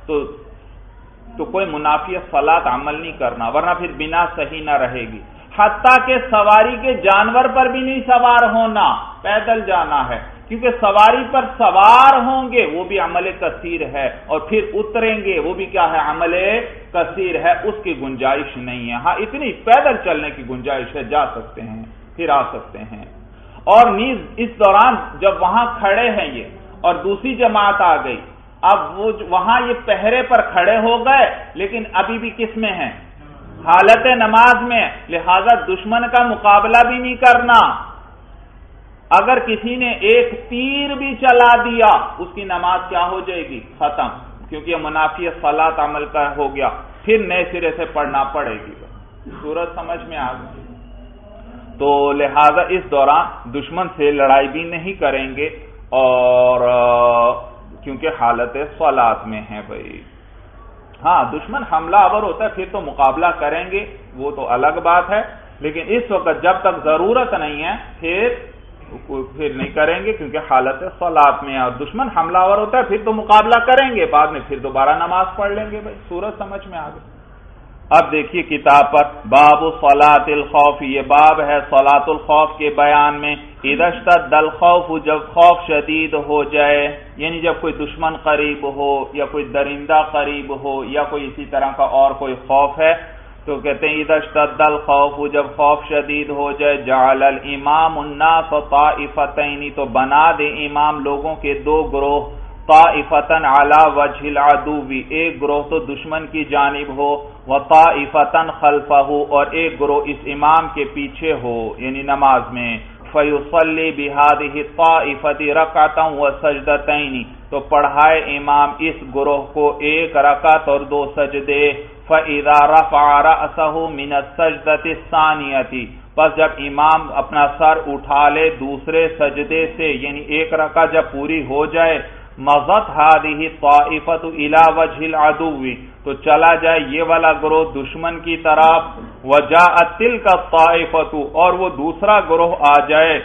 تو کوئی منافی صلاۃ عمل نہیں کرنا، ورنہ پھر بنا صحیح نہ رہے گی. حتیٰ کہ سواری کے جانور پر بھی نہیں سوار ہونا، پیدل جانا ہے، کیونکہ سواری پر سوار ہوں گے وہ بھی عمل کثیر ہے اور پھر اتریں گے وہ بھی کیا ہے؟ عمل کثیر ہے. اس کی گنجائش نہیں ہے. ہاں اتنی پیدل چلنے کی گنجائش ہے، جا سکتے ہیں پھر آ سکتے ہیں. اور نیز اس دوران جب وہاں کھڑے ہیں یہ اور دوسری جماعت آ گئی، اب وہ وہاں یہ پہرے پر کھڑے ہو گئے لیکن ابھی بھی کس میں ہیں؟ حالت نماز میں. لہذا دشمن کا مقابلہ بھی نہیں کرنا. اگر کسی نے ایک تیر بھی چلا دیا اس کی نماز کیا ہو جائے گی؟ ختم، کیونکہ یہ منافی صلاۃ عمل کا ہو گیا، پھر نئے سرے سے پڑھنا پڑے گی. صورت سمجھ میں آ گئی. تو لہذا اس دوران دشمن سے لڑائی بھی نہیں کریں گے اور کیونکہ حالت صلاۃ میں ہے. بھائی ہاں دشمن حملہ آور ہوتا ہے پھر تو مقابلہ کریں گے، وہ تو الگ بات ہے، لیکن اس وقت جب تک ضرورت نہیں ہے پھر نہیں کریں گے کیونکہ حالت صلاۃ میں ہے. اور دشمن حملہ آور ہوتا ہے پھر تو مقابلہ کریں گے، بعد میں پھر دوبارہ نماز پڑھ لیں گے. بھائی صورت سمجھ میں آ گئی. اب دیکھیے کتاب پر باب صلاۃ الخوف، یہ باب ہے صلاۃ الخوف کے بیان میں. اذا اشتد الخوف، جب خوف شدید ہو جائے، یعنی جب کوئی دشمن قریب ہو یا کوئی درندہ قریب ہو یا کوئی اسی طرح کا اور کوئی خوف ہے تو کہتے ہیں اذا اشتد الخوف، جب خوف شدید ہو جائے، جعل الامام الناس طائفتین، تو بنا دے امام لوگوں کے 2 گروہ، طائفتن علی وجہ العدو، ایک گروہ تو دشمن کی جانب ہو، وطائفتن خلفہ، اور ایک گروہ اس امام کے پیچھے ہو یعنی نماز میں. فیصلی بہذہ الطائفۃ رکعۃ وسجدتین، تو پڑھائے امام اس گروہ کو 1 رکعت اور 2 سجدے. فَإِذَا رَفَعَ رَأْسَهُ مِنَ السَّجْدَةِ الثَّانِيَةِ، پس جب امام اپنا سر اٹھا لے دوسرے سجدے سے یعنی 1 رکعت جب پوری ہو جائے، مضت هذه الطائفة إلى وجه العدو، تو چلا جائے یہ والا گروہ دشمن کی طرف، وجاءت تلك الطائفة، اور وہ دوسرا گروہ آ جائے،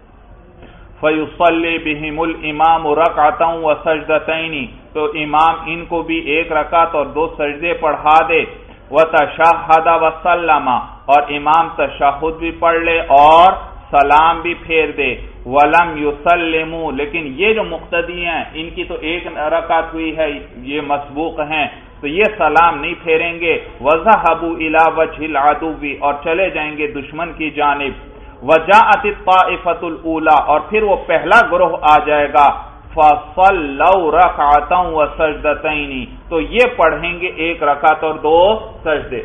فَيُصَلِّي بِهِمُ الْإِمَامُ رَكْعَةً وَسَجْدَتَيْنِ، تو امام ان کو بھی 1 رکعت اور 2 سجدے پڑھا دے. وَتَشَهَّدَ وَسَلَّمَ، اور امام تشہد بھی پڑھ لے اور سلام بھی پھیر دے، وَلَمْ يُسَلِّمُوا، لیکن یہ جو مقتدی ہیں ان کی تو ایک رکعت ہوئی ہے، یہ مسبوق ہیں، تو یہ سلام نہیں پھیریں گے، وَذَهَبُوا إِلَى وَجْهِ الْعَدُوِّ، اور چلے جائیں گے دشمن کی جانب، وَجَاءَتِ الطَّائِفَةُ الْأُولَى، اور پھر وہ پہلا گروہ آ جائے گا، فَصَلَّوْا رَكْعَةً وَسَجْدَتَيْنِ، تو یہ پڑھیں گے ایک رکعت اور دو سجدے۔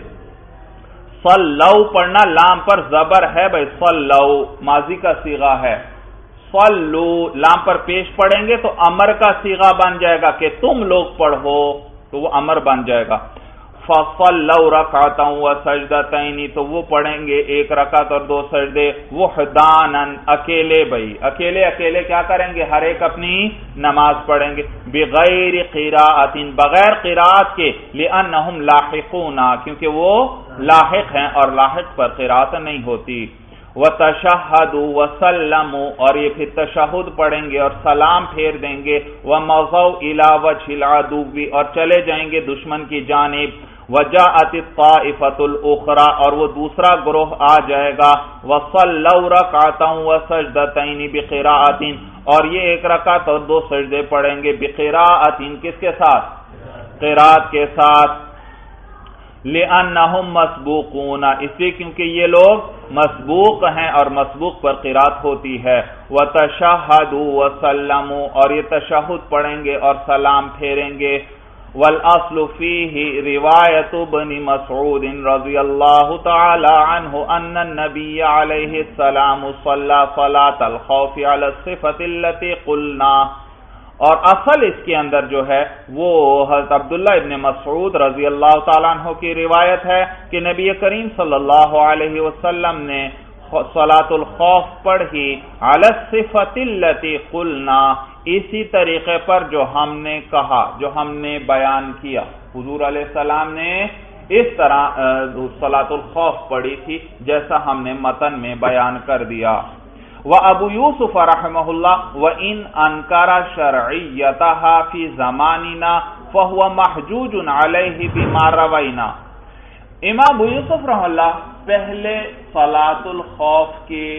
صلو پڑھنا لام پر زبر ہے بھائی، صلو ماضی کا صیغہ ہے، صلو لام پر پیش پڑھیں گے تو امر کا صیغہ بن جائے گا کہ تم لوگ پڑھو، تو وہ امر بن جائے گا۔ فَصَلَّوْا رَكْعَةً وَسَجْدَتَيْنِ، تو وہ پڑھیں گے ایک رکعت اور دو سجدے، وحدانًا اکیلے بھائی، اکیلے کیا کریں گے، ہر ایک اپنی نماز پڑھیں گے، بغیر قراءۃ، بغیر قراءت کے، لأنہم لاحقون، کیونکہ وہ لاحق ہیں اور لاحق پر قراءت نہیں ہوتی، وَتَشَهَّدُوا وَسَلَّمُوا، اور یہ پھر تشہد پڑھیں گے اور سلام پھیر دیں گے، وَمَضَوْا إِلَى وَجْهِ الْعَدُوِّ، اور چلے جائیں گے دشمن کی جانب، وَجَاءَتِ الطَّائِفَةُ الْأُخْرَى، اور وہ دوسرا گروہ آ جائے گا، وَصَلَّوْا رَكْعَةً وَسَجْدَتَيْنِ بِقِرَاءَةٍ، اور یہ ایک رکعت اور دو سجدے پڑھیں گے، بِقِرَاءَةٍ کس کے ساتھ، قراءت کے ساتھ، لِأَنَّهُمْ مَسْبُوقُونَ، اس لیے کیونکہ یہ لوگ مسبوق ہیں اور مسبوق پر قراءت ہوتی ہے، وَتَشَهَّدُوا وَسَلَّمُوا، اور یہ تشہد پڑھیں گے اور سلام پھیریں گے، وَالْأَصْلُ فِيهِ رِوَایَةُ ابْنِ مَسْعُودٍ رضی اللہ تعالی عنہ أن النبي علیہ السلام صلی صلاة الخوف على الصفة التي قلنا، اور اصل اس کے اندر جو ہے وہ حضرت عبداللہ ابن مسعود رضی اللہ تعالیٰ عنہ کی روایت ہے کہ نبی کریم صلی اللہ علیہ وسلم نے صلاۃ الخوف پڑھی علی الصفۃ التی قلنا، اسی طریقے پر جو ہم نے کہا، جو ہم نے بیان کیا، حضور علیہ السلام نے اس طرح صلاۃ الخوف پڑھی تھی جیسا ہم نے متن میں بیان کر دیا۔ وَأَبُو يُوسُفَ رحمہ اللہ وَإِنْ أَنْكَرَ شَرْعِيَّتَهَا فِي زَمَانِنَا فَهُوَ مَحْجُوجٌ عَلَيْهِ بِمَا رَوَيْنَا، امام ابو یوسف رحمہ اللہ پہلے صلاۃ الخوف کی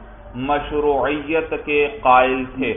مشروعیت کے قائل تھے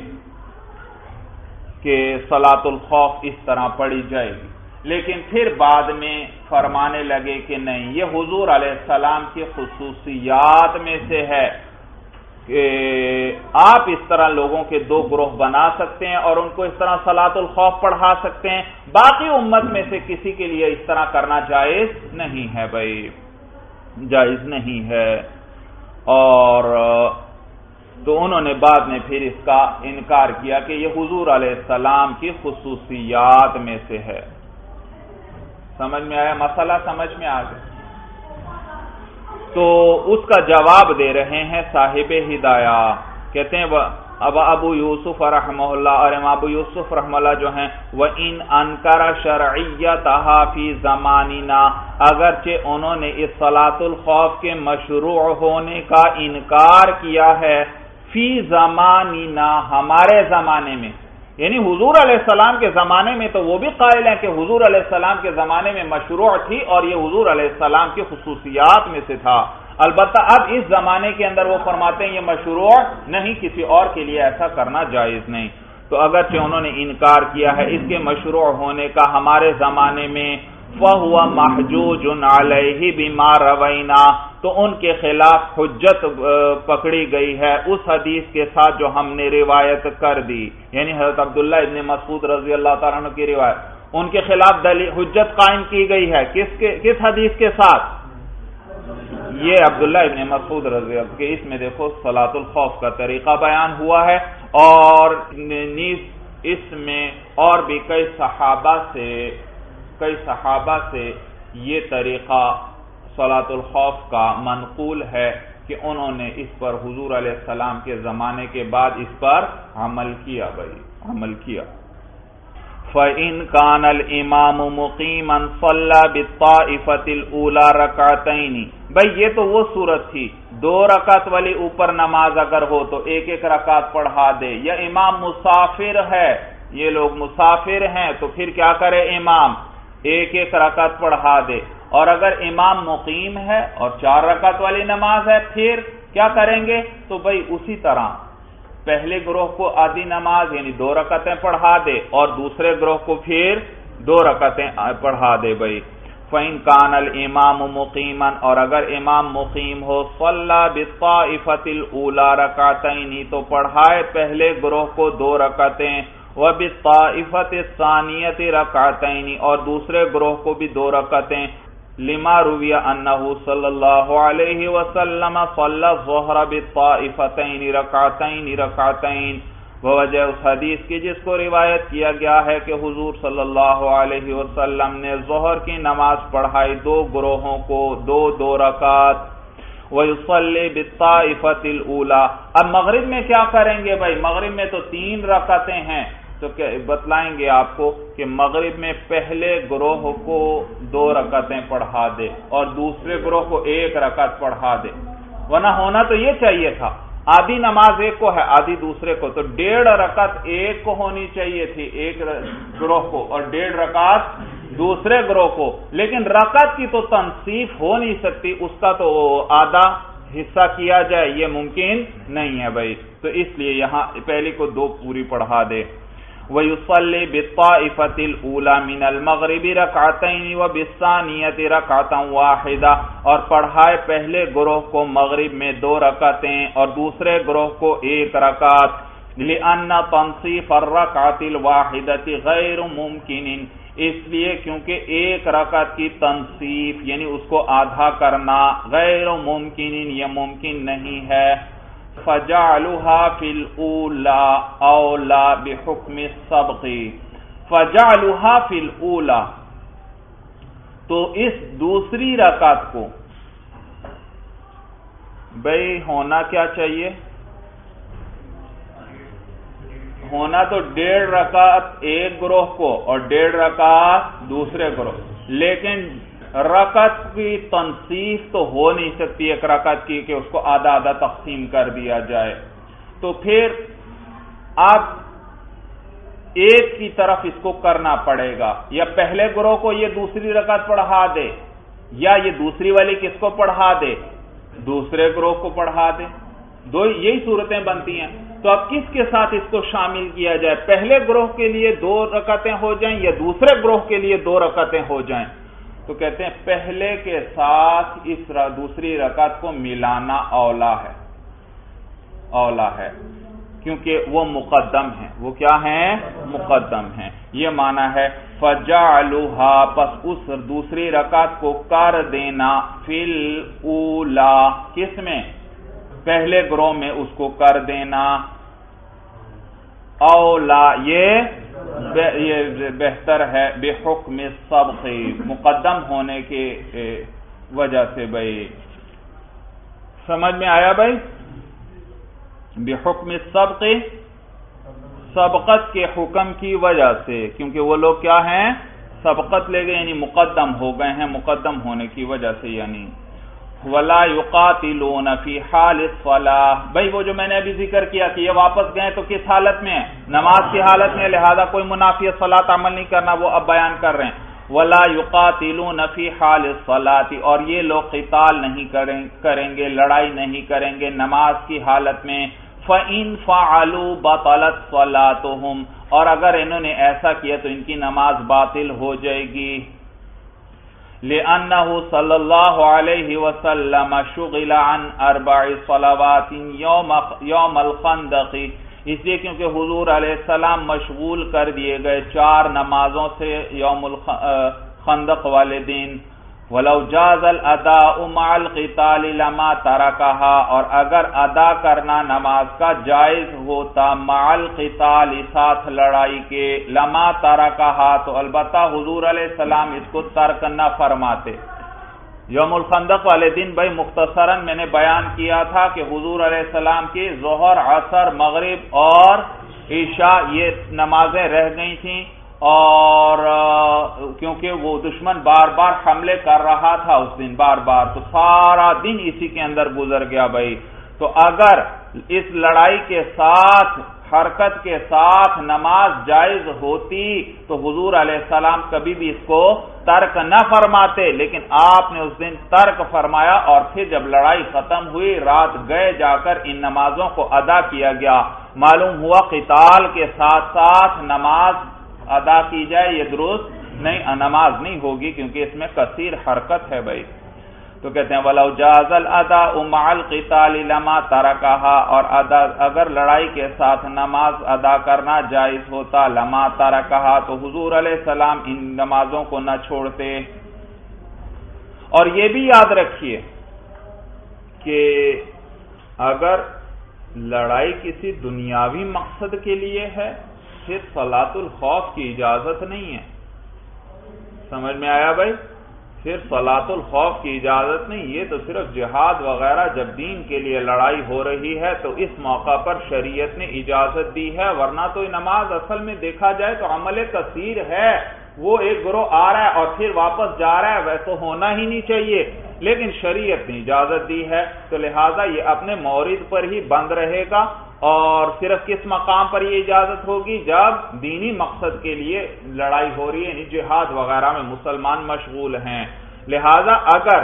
کہ صلاۃ الخوف اس طرح پڑھی جائے گی، لیکن پھر بعد میں فرمانے لگے کہ نہیں، یہ حضور علیہ السلام کی خصوصیات میں سے ہے کہ آپ اس طرح لوگوں کے دو گروہ بنا سکتے ہیں اور ان کو اس طرح صلاۃ الخوف پڑھا سکتے ہیں، باقی امت میں سے کسی کے لیے اس طرح کرنا جائز نہیں ہے بھائی، جائز نہیں ہے۔ اور تو انہوں نے بعد میں پھر اس کا انکار کیا کہ یہ حضور علیہ السلام کی خصوصیات میں سے ہے۔ سمجھ میں آیا مسئلہ؟ سمجھ میں آ گیا؟ تو اس کا جواب دے رہے ہیں صاحب ہدایہ، کہتے ہیں اب ابو یوسف رحمہ اللہ اور امام ابو یوسف رحمہ اللہ جو ہیں وَإِنْ أَنْكَرَ شَرْعِيَّتَهَا فِي زَمَانِنَا، اگرچہ انہوں نے اس صلاۃ الخوف کے مشروع ہونے کا انکار کیا ہے، فی زماننا ہمارے زمانے میں، یعنی حضور علیہ السلام کے زمانے میں تو وہ بھی قائل ہیں کہ حضور علیہ السلام کے زمانے میں مشروع تھی اور یہ حضور علیہ السلام کی خصوصیات میں سے تھا، البتہ اب اس زمانے کے اندر وہ فرماتے ہیں یہ مشروع نہیں، کسی اور کے لیے ایسا کرنا جائز نہیں۔ تو اگرچہ انہوں نے انکار کیا ہے اس کے مشروع ہونے کا ہمارے زمانے میں، فَهُوَ مَحْجُوجٌ عَلَيْهِ بِمَا رَوَيْنَا، تو ان کے خلاف حجت پکڑی گئی ہے اس حدیث کے ساتھ جو ہم نے روایت کر دی، یعنی حضرت عبداللہ ابن مسعود رضی اللہ تعالیٰ عنہ کی روایت، ان کے خلاف حجت قائم کی گئی ہے کس حدیث کے ساتھ؟ یہ عبداللہ ابن مسعود رضی اللہ کہ اس میں دیکھو صلاۃ الخوف کا طریقہ بیان ہوا ہے، اور نیز اس میں اور بھی کئی صحابہ سے یہ طریقہ صلاۃ الخوف کا منقول ہے کہ انہوں نے اس پر حضور علیہ السلام کے زمانے کے بعد اس پر عمل کیا فَإِنْ كَانَ الْإِمَامُ مُقِيمًا صَلَّى بِالطَّائِفَةِ الْأُولَى رَكْعَتَيْنِ، بھئی یہ تو وہ صورت تھی، دو رکعت والی اوپر نماز اگر ہو تو ایک ایک رکعت پڑھا دے، یا امام مسافر ہے، یہ لوگ مسافر ہیں تو پھر کیا کرے امام، ایک ایک رکعت پڑھا دے، اور اگر امام مقیم ہے اور 4 رکعت والی نماز ہے پھر کیا کریں گے؟ تو بھائی اسی طرح پہلے گروہ کو آدھی نماز یعنی 2 رکعتیں پڑھا دے اور دوسرے گروہ کو پھر 2 رکعتیں پڑھا دے بھائی. فَإِن كَانَ الْإِمَامُ مُقِيمًا اور اگر امام مقیم ہو صَلَّى بِالطَّائِفَةِ الْأُولَى رَكَعَتَيْنِ تو پڑھائے پہلے گروہ کو 2 رکعتیں وَبِالطَّائِفَةِ الثَّانِيَةِ رَكَعَتَيْنِ اور دوسرے گروہ کو بھی 2 رکعتیں. لما روی انہ صلی اللہ علیہ وسلم صلی الظہر بالطائفتین رکعتین بوجہ اس حدیث کی جس کو روایت کیا گیا ہے کہ حضور صلی اللہ علیہ وسلم نے ظہر کی نماز پڑھائی 2 گروہوں کو 2 رکعت. ویصلی بالطائفۃ الاولی اب مغرب میں کیا کریں گے بھائی؟ مغرب میں تو 3 رکعتیں ہیں تو بتلائیں گے آپ کو کہ مغرب میں پہلے گروہ کو 2 رکعتیں پڑھا دے اور دوسرے گروہ کو 1 رکعت پڑھا دے. ورنہ ہونا تو یہ چاہیے تھا آدھی نماز ایک کو ہے آدھی دوسرے کو، تو 1.5 رکعت ایک کو ہونی چاہیے تھی ایک گروہ کو اور 1.5 رکعت دوسرے گروہ کو، لیکن رکعت کی تو تنصیف ہو نہیں سکتی، اس کا تو آدھا حصہ کیا جائے یہ ممکن نہیں ہے بھائی. تو اس لیے یہاں پہلی کو 2 پوری پڑھا دے. وَيُصَلِّ بِالطَّائِفَةِ الْأُولَى مِنَ الْمَغْرِبِ رَكْعَتَيْنِ وَبِالثَّانِيَةِ رَكْعَةً وَاحِدَةً اور پڑھائے پہلے گروہ کو مغرب میں 2 رکعتیں اور دوسرے گروہ کو 1 رکعت. لِأَنَّ تَنصِيفَ الرَّكْعَةِ الْوَاحِدَةِ غَيْرُ مُمْكِنٍ اس لیے کیونکہ 1 رکعت کی تنصیف یعنی اس کو آدھا کرنا غیر ممکن یہ ممکن نہیں ہے. فَجَعْلُهَا فِي الْأُولَى أَوْلَى بِحُكْمِ السَّبْقِ فَجَعْلُهَا فِي الْأُولَى تو اس دوسری رکعت کو بھئی ہونا کیا چاہیے؟ ہونا تو 1.5 رکعت ایک گروہ کو اور 1.5 رکعت دوسرے گروہ، لیکن رکعت کی تنصیف تو ہو نہیں سکتی 1 رکعت کی کہ اس کو آدھا آدھا تقسیم کر دیا جائے. تو پھر آپ ایک کی طرف اس کو کرنا پڑے گا، یا پہلے گروہ کو یہ دوسری رکعت پڑھا دے یا یہ دوسری والی کس کو پڑھا دے؟ دوسرے گروہ کو پڑھا دے. یہی صورتیں بنتی ہیں. تو اب کس کے ساتھ اس کو شامل کیا جائے؟ پہلے گروہ کے لیے 2 رکعتیں ہو جائیں یا دوسرے گروہ کے لیے 2 رکعتیں ہو جائیں؟ تو کہتے ہیں پہلے کے ساتھ اس دوسری رکعت کو ملانا اولا ہے کیونکہ وہ مقدم ہیں. وہ کیا ہیں؟ مقدم ہیں. یہ معنی ہے فَجَعْلُهَا پس اس دوسری رکعت کو کر دینا فِي الْأُولَى کس میں؟ پہلے گروہ میں اس کو کر دینا اولا یہ بہتر ہے بحکم السبق مقدم ہونے کی وجہ سے. بھائی سمجھ میں آیا بھائی؟ بحکم السبق سبقت کے حکم کی وجہ سے، کیونکہ وہ لوگ کیا ہیں؟ سبقت لے گئے یعنی مقدم ہو گئے ہیں، مقدم ہونے کی وجہ سے. یعنی وَلَا يُقَاتِلُونَ فِي حَالِ الصَّلَاةِ بھائی وہ جو میں نے ابھی ذکر کیا کہ یہ واپس گئے تو کس حالت میں؟ نماز کی حالت میں، لہذا کوئی منافی صلاۃ عمل نہیں کرنا، وہ اب بیان کر رہے ہیں. وَلَا يُقَاتِلُونَ فِي حَالِ الصَّلَاةِ اور یہ لوگ قتال نہیں کریں گے، لڑائی نہیں کریں گے نماز کی حالت میں. فَإِن فَعَلُوا بَطَلَتْ صَلَاتُهُمْ اور اگر انہوں نے ایسا کیا تو ان کی نماز باطل ہو جائے گی. لِأَنَّهُ صلی اللہ علیہ وسلم شُغِلَ عَنْ 4 صلوات یوم الخندق اس لیے کیونکہ حضور علیہ السلام مشغول کر دیے گئے 4 نمازوں سے یوم الخندق والے دن. وَلَوْ جَازَ الْأَدَاءُ مَعَ الْقِتَالِ لَمَا تَرَكَهَا اور اگر ادا کرنا نماز کا جائز ہوتا مع القتال ساتھ لڑائی کے لما ترکها تو البتہ حضور علیہ السلام اس کو ترک نہ فرماتے. یوم الخندق والے دن بھائی مختصراً میں نے بیان کیا تھا کہ حضور علیہ السلام کی ظہر، عصر، مغرب اور عشاء یہ نمازیں رہ گئی تھیں، اور کیونکہ وہ دشمن بار بار حملے کر رہا تھا اس دن بار بار، تو سارا دن اسی کے اندر گزر گیا بھائی. تو اگر اس لڑائی کے ساتھ حرکت کے ساتھ نماز جائز ہوتی تو حضور علیہ السلام کبھی بھی اس کو ترک نہ فرماتے، لیکن آپ نے اس دن ترک فرمایا، اور پھر جب لڑائی ختم ہوئی رات گئے جا کر ان نمازوں کو ادا کیا گیا۔ معلوم ہوا قتال کے ساتھ ساتھ نماز ادا کی جائے یہ درست نہیں، نماز نہیں ہوگی کیونکہ اس میں کثیر حرکت ہے بھائی۔ تو کہتے ہیں وَلَوْ جَازَ الْأَدَاءُ مَعَ الْقِتَالِ لَمَا تَرَكَهَا، اور اگر لڑائی کے ساتھ نماز ادا کرنا جائز ہوتا لما ترکہا تو حضور علیہ السلام ان نمازوں کو نہ چھوڑتے۔ اور یہ بھی یاد رکھیے کہ اگر لڑائی کسی دنیاوی مقصد کے لیے ہے پھر صلاۃ الخوف کی اجازت نہیں ہے، سمجھ میں آیا بھائی؟ پھر صلاۃ الخوف کی اجازت نہیں، یہ تو صرف جہاد وغیرہ جب دین کے لیے لڑائی ہو رہی ہے تو اس موقع پر شریعت نے اجازت دی ہے، ورنہ تو نماز اصل میں دیکھا جائے تو عمل کثیر ہے، وہ ایک گروہ آ رہا ہے اور پھر واپس جا رہا ہے، ویسے ہونا ہی نہیں چاہیے، لیکن شریعت نے اجازت دی ہے تو لہٰذا یہ اپنے مورد پر ہی بند رہے گا۔ اور صرف کس مقام پر یہ اجازت ہوگی؟ جب دینی مقصد کے لیے لڑائی ہو رہی ہے، یعنی جہاد وغیرہ میں مسلمان مشغول ہیں۔ لہذا اگر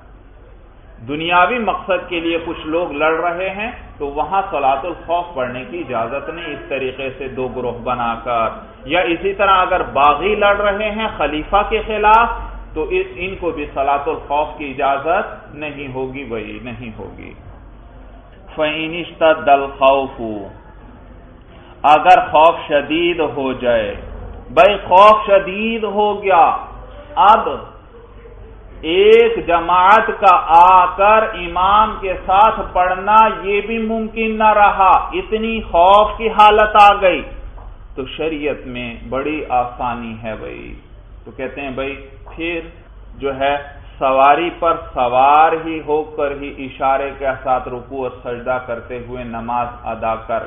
دنیاوی مقصد کے لیے کچھ لوگ لڑ رہے ہیں تو وہاں صلاۃ الخوف پڑھنے کی اجازت نہیں، اس طریقے سے دو گروہ بنا کر۔ یا اسی طرح اگر باغی لڑ رہے ہیں خلیفہ کے خلاف تو ان کو بھی صلاۃ الخوف کی اجازت نہیں ہوگی بھائی، نہیں ہوگی۔ فَإِنِ اشْتَدَّ الْخَوْفُ، اگر خوف شدید ہو جائے، بھائی خوف شدید ہو گیا، اب ایک جماعت کا آ کر امام کے ساتھ پڑھنا یہ بھی ممکن نہ رہا، اتنی خوف کی حالت آ گئی، تو شریعت میں بڑی آسانی ہے بھائی۔ تو کہتے ہیں بھائی پھر جو ہے سواری پر سوار ہی ہو کر ہی اشارے کے ساتھ رکوع اور سجدہ کرتے ہوئے نماز ادا کر،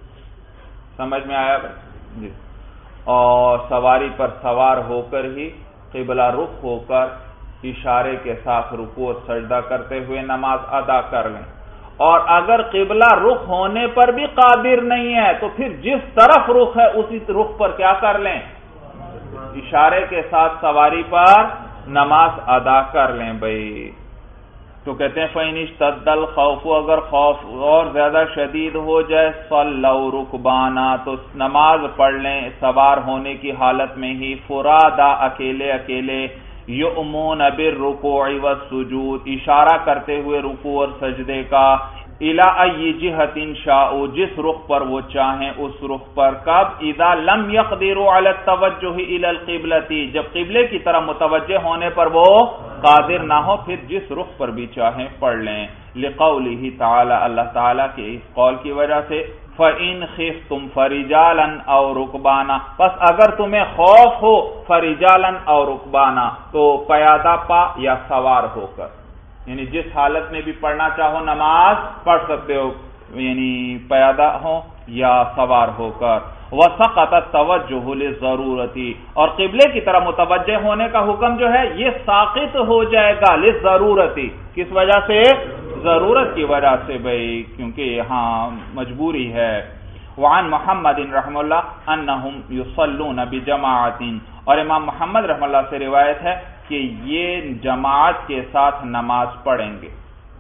سمجھ میں آیا بھائی جی؟ اور سواری پر سوار ہو کر ہی قبلہ رخ ہو کر اشارے کے ساتھ رکوع اور سجدہ کرتے ہوئے نماز ادا کر لیں۔ اور اگر قبلہ رخ ہونے پر بھی قادر نہیں ہے تو پھر جس طرف رخ ہے اسی رخ پر کیا کر لیں؟ اشارے کے ساتھ سواری پر نماز ادا کر لیں بھائی۔ تو کہتے ہیں فَإِنِ اشْتَدَّ الْخَوْفُ، اگر خوف اور زیادہ شدید ہو جائے، صَلَّوْا رُكْبَانًا، تو نماز پڑھ لیں سوار ہونے کی حالت میں ہی، فُرَادًا، اکیلے اکیلے، یؤمون بالرکوع والسجود، اشارہ کرتے ہوئے رکوع اور سجدے کا، الی ای جہۃ شاءوا، جس رخ پر وہ چاہیں اس رخ پر، کب؟ اذا لم يقدروا علی التوجہ الی القبلۃ، جب قبلے کی طرف متوجہ ہونے پر وہ قادر نہ ہو پھر جس رخ پر بھی چاہیں پڑھ لیں، لقولہ تعالی، اللہ تعالی کے اس قول کی وجہ سے، فَإِنْ خِفْتُمْ فَرِجَالًا أَوْ رُكْبَانًا، پس اگر تمہیں خوف ہو فَرِجَالًا أَوْ رُكْبَانًا، تو پیادہ پا یا سوار ہو کر، یعنی جس حالت میں بھی پڑھنا چاہو نماز پڑھ سکتے ہو، یعنی پیادہ ہو یا سوار ہو کر۔ وَسَقَطَ التَّوَجُّهُ لِلضَّرُورَةِ، اور قبلے کی طرف متوجہ ہونے کا حکم جو ہے یہ ساقط ہو جائے گا، لِلضَّرُورَةِ، کس وجہ سے؟ ضرورت کی وجہ سے بھائی، کیونکہ یہاں مجبوری ہے۔ وعن محمد رحم اللہ انہم یصلون بجماعت، اور امام محمد رحم اللہ سے روایت ہے کہ یہ جماعت کے ساتھ نماز پڑھیں گے۔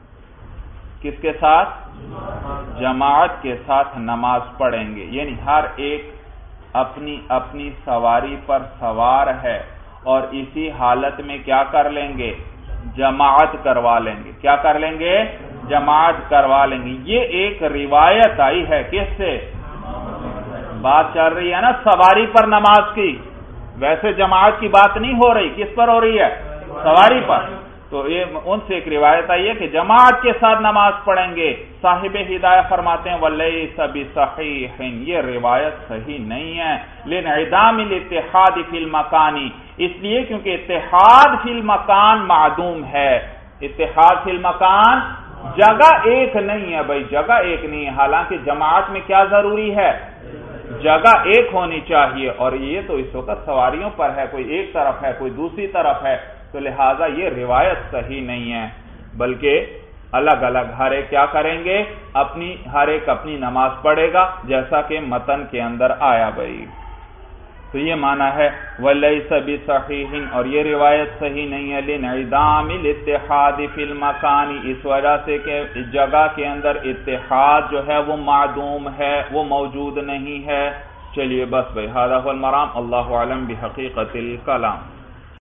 کس کے ساتھ؟ جماعت کے ساتھ نماز پڑھیں گے، یعنی ہر ایک اپنی اپنی سواری پر سوار ہے اور اسی حالت میں کیا کر لیں گے؟ جماعت کروا لیں گے۔ کیا کر لیں گے؟ جماعت کروا لیں گے۔ یہ ایک روایت آئی ہے، کس سے؟ بات چل رہی ہے نا سواری پر نماز کی، ویسے جماعت کی بات نہیں ہو رہی، کس پر ہو رہی ہے؟ سواری پر۔ تو یہ ان سے ایک روایت آئی ہے کہ جماعت کے ساتھ نماز پڑھیں گے۔ صاحب ہدایہ فرماتے ہیں وَلَيْسَ بِصَحِيحٍ، یہ روایت صحیح نہیں ہے، لِانْعِدَامِ الاتحاد فی المکان، اس لیے کیونکہ اتحاد فی المکان معدوم ہے۔ اتحاد فی المکان، جگہ ایک نہیں ہے بھائی، جگہ ایک نہیں ہے، حالانکہ جماعت میں کیا ضروری ہے؟ جگہ ایک ہونی چاہیے، اور یہ تو اس وقت سواریوں پر ہے، کوئی ایک طرف ہے کوئی دوسری طرف ہے، تو لہٰذا یہ روایت صحیح نہیں ہے، بلکہ الگ الگ ہر ایک کیا کریں گے؟ ہر ایک اپنی نماز پڑھے گا، جیسا کہ متن کے اندر آیا بھائی۔ تو یہ معنی ہے وَلَيْسَ بِصَحِيحٍ، اور یہ روایت صحیح نہیں ہے، لِانْعِدَامِ الاتحاد فی المکان، اس وجہ سے کہ جگہ کے اندر اتحاد جو ہے وہ معدوم ہے، وہ موجود نہیں ہے۔ چلیے بس بھائی، ھذا ھو المرام، اللہ اعلم بحقیقت الکلام۔